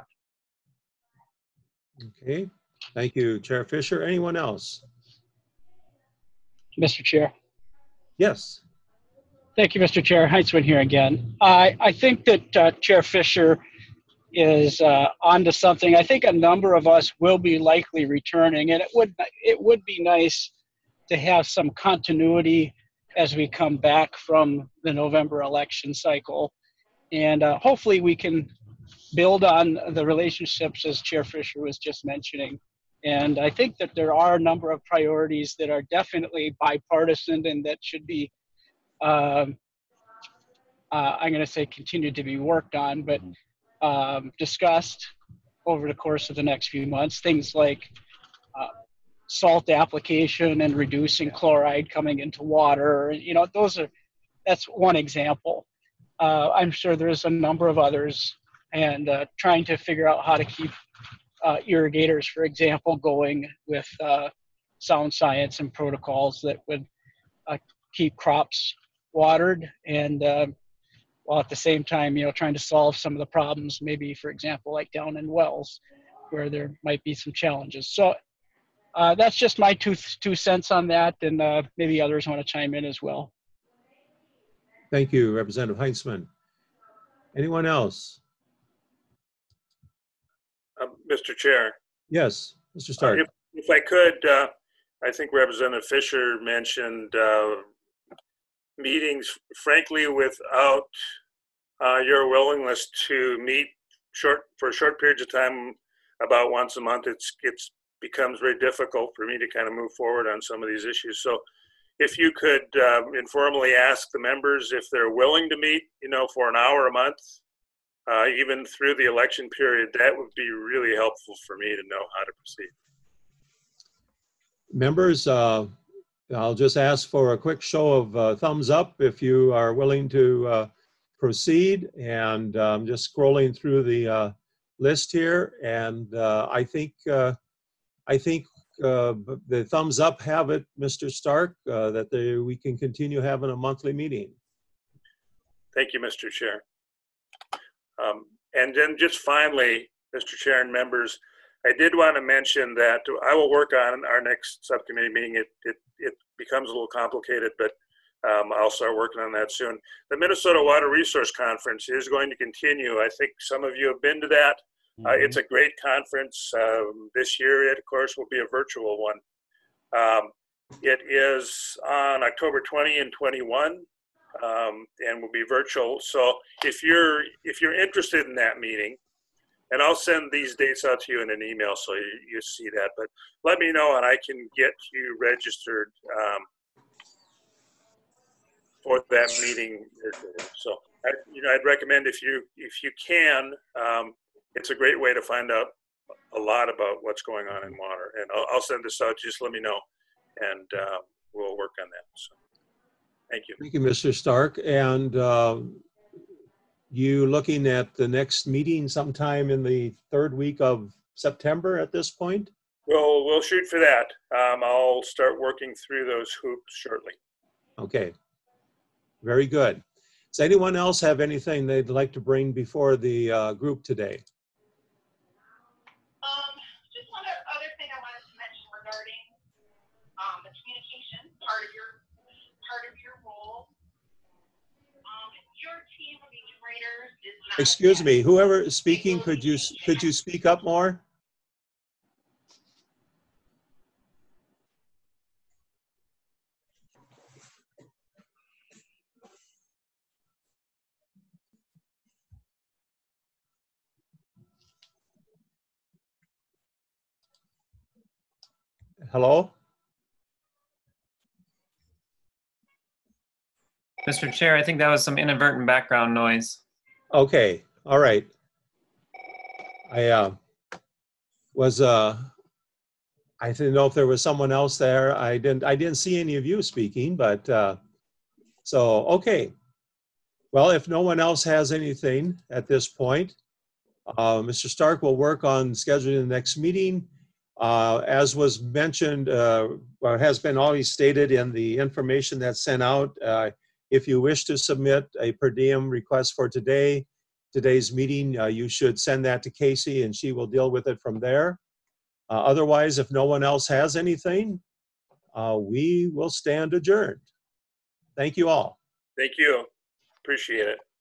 Okay, thank you, Chair Fisher. Anyone else? Mister Chair. Yes. Thank you, Mister Chair. Heitzman here again. I, I think that uh, Chair Fisher is uh, onto something. I think a number of us will be likely returning, and it would it would be nice to have some continuity as we come back from the November election cycle, and uh, hopefully we can build on the relationships as Chair Fisher was just mentioning. And I think that there are a number of priorities that are definitely bipartisan and that should be, um, uh, I'm going to say, continue to be worked on, but um, discussed over the course of the next few months. Things like uh, salt application and reducing chloride coming into water. You know, those are, that's one example. Uh, I'm sure there's a number of others, and uh, trying to figure out how to keep uh, irrigators, for example, going with uh, sound science and protocols that would uh, keep crops watered, and uh, while at the same time, you know, trying to solve some of the problems, maybe, for example, like down in wells, where there might be some challenges. So uh, that's just my two, two cents on that, and uh, maybe others want to chime in as well. Thank you, Representative Heitzman. Anyone else? Uh, Mister Chair. Yes, Mister Stark. Uh, if, if I could, uh, I think Representative Fisher mentioned uh, meetings, frankly, without uh, your willingness to meet short for short periods of time, about once a month. It's it's becomes very difficult for me to kind of move forward on some of these issues. So, if you could uh, informally ask the members if they're willing to meet, you know, for an hour a month, uh, even through the election period, that would be really helpful for me to know how to proceed. Members, uh, I'll just ask for a quick show of uh, thumbs up if you are willing to uh, proceed. And um, just scrolling through the uh, list here, and uh, I think uh, I think uh, the thumbs up have it, Mister Stark, uh, that they, we can continue having a monthly meeting. Thank you, Mister Chair. Um, and then just finally, Mister Chair and members, I did want to mention that I will work on our next subcommittee meeting. It, it, it becomes a little complicated, but um, I'll start working on that soon. The Minnesota Water Resource Conference is going to continue. I think some of you have been to that. Mm-hmm. uh, it's a great conference. Um, this year, it, of course, will be a virtual one. Um, it is on October twentieth and twenty-first, um, and will be virtual. So if you're, if you're interested in that meeting, and I'll send these dates out to you in an email so you, you see that. But let me know and I can get you registered um, for that meeting. So, I, you know, I'd recommend if you if you can, um, it's a great way to find out a lot about what's going on in water. And I'll, I'll send this out. Just let me know, and uh, we'll work on that. So, thank you. Thank you, Mister Stark. And uh, you looking at the next meeting sometime in the third week of September at this point? We'll, we'll shoot for that. Um, I'll start working through those hoops shortly. Okay, very good. Does anyone else have anything they'd like to bring before the uh, group today? Um, just one other thing I wanted to mention regarding um, the communication part of your part of your role. Um, your team of graders is not. Excuse me, whoever is speaking, could you could you speak up more? Hello? Mister Chair, I think that was some inadvertent background noise. Okay, all right. I uh, was, uh, I didn't know if there was someone else there. I didn't, I didn't see any of you speaking, but, uh, so, okay. Well, if no one else has anything at this point, uh, Mister Stark will work on scheduling the next meeting. Uh, as was mentioned, uh, or has been always stated in the information that's sent out, uh, if you wish to submit a per diem request for today, today's meeting, uh, you should send that to Casey and she will deal with it from there. Uh, otherwise, if no one else has anything, uh, we will stand adjourned. Thank you all. Thank you. Appreciate it.